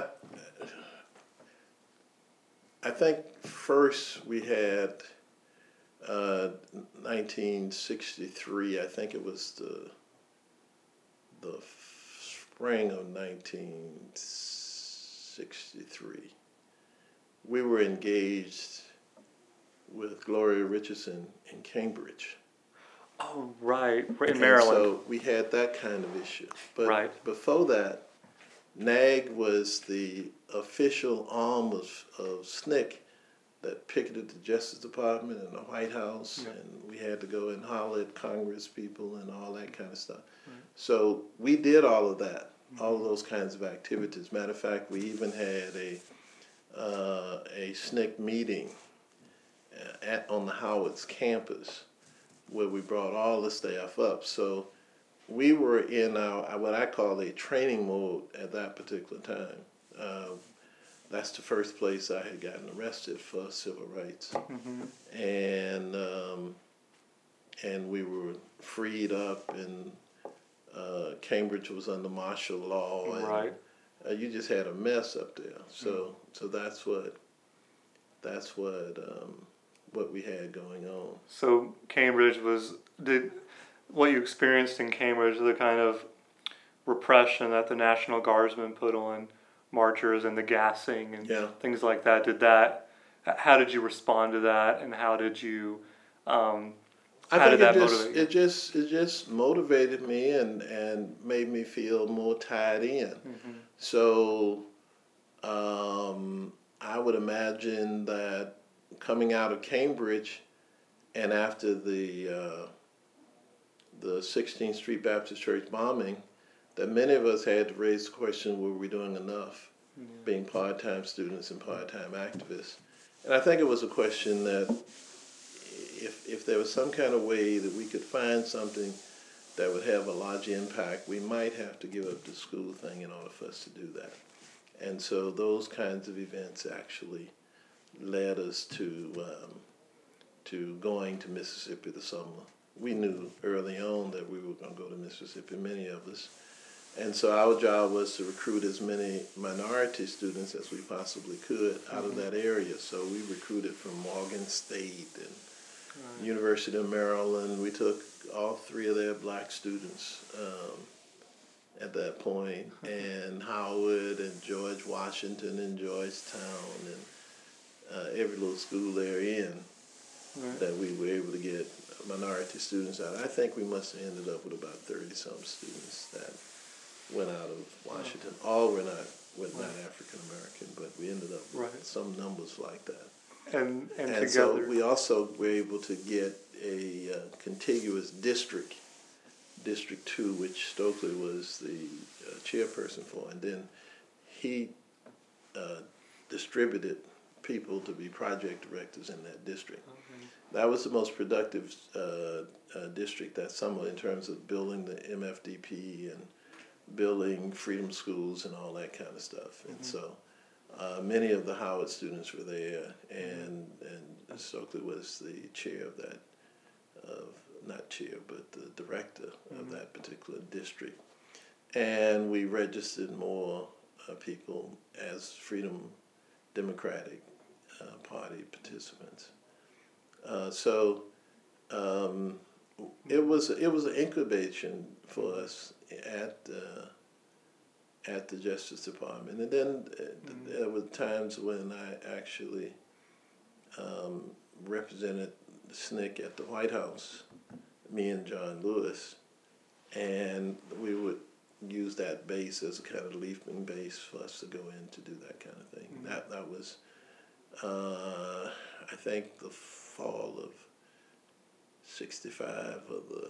I think first we had uh, nineteen sixty-three. I think it was the the spring of nineteen sixty-three. We were engaged with Gloria Richardson in Cambridge. Oh, right, in and Maryland. So we had that kind of issue. But right. before that, N A G was the official arm of, of S N C C that picketed the Justice Department and the White House, yeah. and we had to go and holler at Congress people and all that kind of stuff. Right. So we did all of that, mm-hmm. all of those kinds of activities. Matter of fact, we even had a uh, a S N C C meeting at on the Howard's campus where we brought all the staff up. So we were in our what I call a training mode at that particular time. Uh, that's the first place I had gotten arrested for civil rights, mm-hmm. and um, and we were freed up, and uh, Cambridge was under martial law, and right. uh, you just had a mess up there. So mm-hmm. so that's what that's what um, what we had going on. So Cambridge was did. What you experienced in Cambridge, the kind of repression that the National Guardsmen put on marchers and the gassing and yeah. things like that, did that how did you respond to that, and how did you um, I how think did that it just motivate you? it just it just motivated me and and made me feel more tied in. Mm-hmm. So um, I would imagine that coming out of Cambridge and after the uh, the sixteenth Street Baptist Church bombing, that many of us had to raise the question: were we doing enough, Yeah. being part-time students and part-time activists? And I think it was a question that if if there was some kind of way that we could find something that would have a large impact, we might have to give up the school thing in order for us to do that. And so those kinds of events actually led us to um, to going to Mississippi this summer. We knew early on that we were going to go to Mississippi, many of us. And so our job was to recruit as many minority students as we possibly could out mm-hmm. of that area. So we recruited from Morgan State and right. University of Maryland. We took all three of their black students um, at that point, and Howard and George Washington and Georgetown and uh, every little school they're in right. that we were able to get minority students out. I think we must have ended up with about thirty-some students that went out of Washington. All were not were not right. African American, but we ended up with right. some numbers like that. And and, and together. so we also were able to get a uh, contiguous district, District Two, which Stokely was the uh, chairperson for, and then he uh, distributed people to be project directors in that district. Okay. That was the most productive uh, uh, district that summer in terms of building the M F D P and building freedom schools and all that kind of stuff. Mm-hmm. And so uh, many of the Howard students were there, and and Stokely was the chair of that, of not chair, but the director mm-hmm. of that particular district. And we registered more uh, people as Freedom Democratic uh, Party participants. Uh, so um, it was it was an incubation for us at uh, at the Justice Department, and then mm-hmm. there were times when I actually um, represented S N C C at the White House, me and John Lewis, and we would use that base as a kind of leafing base for us to go in to do that kind of thing. Mm-hmm. That that was, uh, I think, the fall of sixty-five or the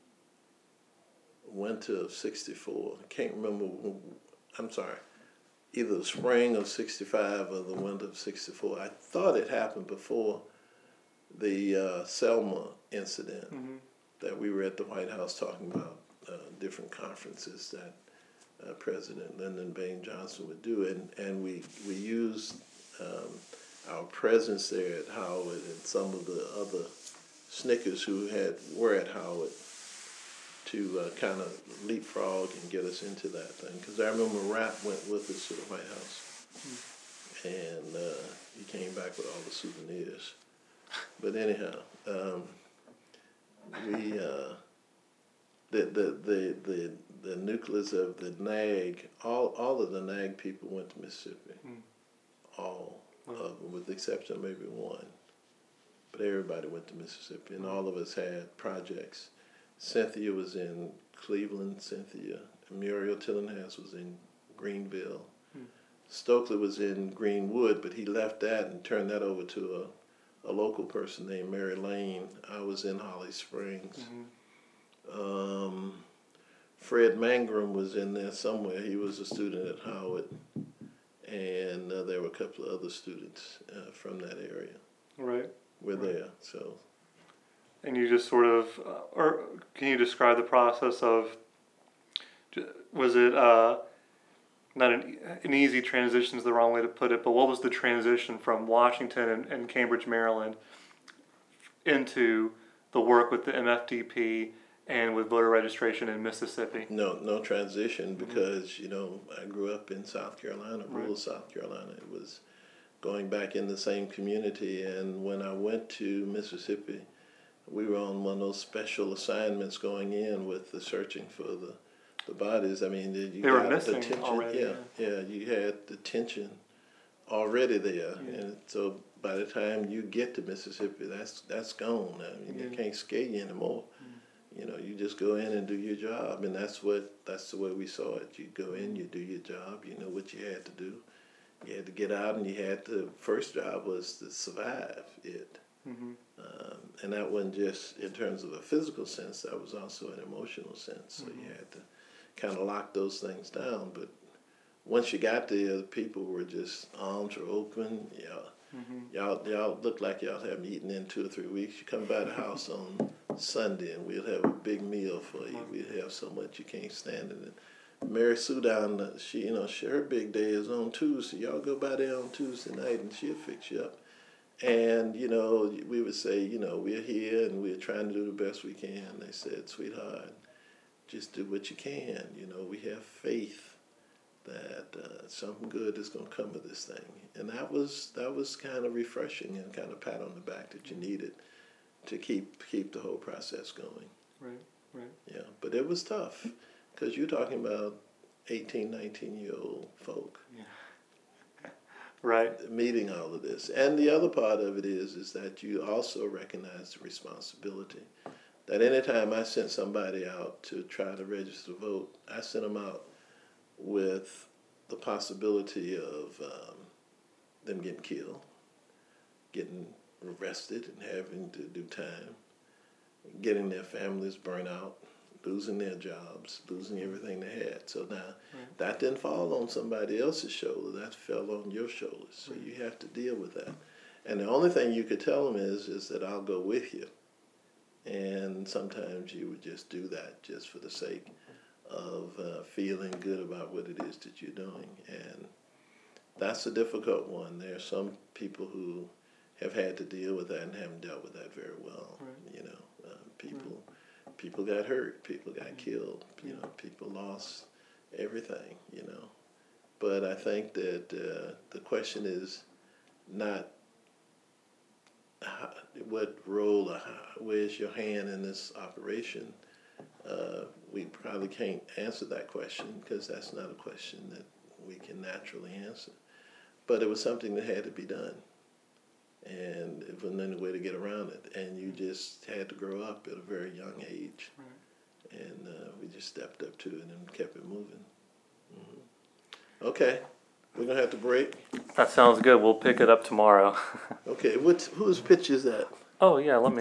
winter of sixty-four. I can't remember. I'm sorry, either the spring of sixty-five or the winter of sixty-four. I thought it happened before the uh, Selma incident mm-hmm. that we were at the White House talking about uh, different conferences that uh, President Lyndon Baines Johnson would do, and, and we we used um, our presence there at Howard and some of the other S N C Cers who had were at Howard to uh, kind of leapfrog and get us into that thing. Because I remember Rapp went with us to the White House, mm-hmm. and uh, he came back with all the souvenirs. But anyhow, um, we uh, the, the the the the nucleus of the N A G, all all of the N A G people went to Mississippi, mm. all wow. of them, with the exception of maybe one. But everybody went to Mississippi, and all of us had projects. Cynthia was in Cleveland, Cynthia. Muriel Tillinghast was in Greenville. Hmm. Stokely was in Greenwood, but he left that and turned that over to a, a local person named Mary Lane. I was in Holly Springs. Mm-hmm. Um, Fred Mangrum was in there somewhere. He was a student at Howard. And uh, there were a couple of other students uh, from that area. Right. Were right. there, so... And you just sort of, uh, or can you describe the process of, was it uh, not an, an easy transition is the wrong way to put it, but what was the transition from Washington and, and Cambridge, Maryland into the work with the M F D P and with voter registration in Mississippi? No, no transition because, mm-hmm. you know, I grew up in South Carolina, rural right. South Carolina. It was going back in the same community, and when I went to Mississippi, we were on one of those special assignments going in with the searching for the, the bodies. I mean, you they got were missing the tension. already. Yeah, yeah, you had the tension already there, yeah. and so by the time you get to Mississippi, that's that's gone. I mean, Yeah. they can't scare you anymore. You know, you just go in and do your job, and that's what that's the way we saw it. You go in, you do your job, you know what you had to do. You had to get out, and you had to. First job was to survive it, Mm-hmm. um, and that wasn't just in terms of a physical sense. That was also an emotional sense. So Mm-hmm. you had to kind of lock those things down. But once you got there, the people were just arms were open. Yeah. Mm-hmm. Y'all, y'all look like y'all haven't eaten in two or three weeks. You come by the house on Sunday, and we'll have a big meal for you. We'll have so much you can't stand it. And Mary Sue down, the- she, you know, she, her big day is on Tuesday. Y'all go by there on Tuesday night, and she'll fix you up. And you know, we would say, you know, we're here and we're trying to do the best we can. They said, sweetheart, just do what you can. You know, we have faith that uh, something good is going to come of this thing, and that was that was kind of refreshing and kind of pat on the back that you needed to keep keep the whole process going. Right, right. Yeah, but it was tough because you're talking about eighteen, nineteen year old folk Yeah. Right. meeting all of this, and the other part of it is is that you also recognize the responsibility. That anytime I sent somebody out to try to register to vote, I sent them out with the possibility of um, them getting killed, getting arrested and having to do time, getting their families burnt out, losing their jobs, losing everything they had. So now Right. that didn't fall on somebody else's shoulder, that fell on your shoulders. So Right. you have to deal with that. And the only thing you could tell them is, is that I'll go with you. And sometimes you would just do that just for the sake of uh, feeling good about what it is that you're doing. And that's a difficult one. There are some people who have had to deal with that and haven't dealt with that very well. Right. You know, uh, people people got hurt, people got Mm-hmm. killed, you know, people lost everything, you know. But I think that uh, the question is not how, what role or how, where's your hand in this operation. Uh, we probably can't answer that question because that's not a question that we can naturally answer. But it was something that had to be done. And it wasn't any way to get around it. And you just had to grow up at a very young age. Right. And uh, we just stepped up to it and kept it moving. Mm-hmm. Okay, we're going to have to break. That sounds good. We'll pick it up tomorrow. Okay, what, whose pitch is that? Oh, yeah, let me.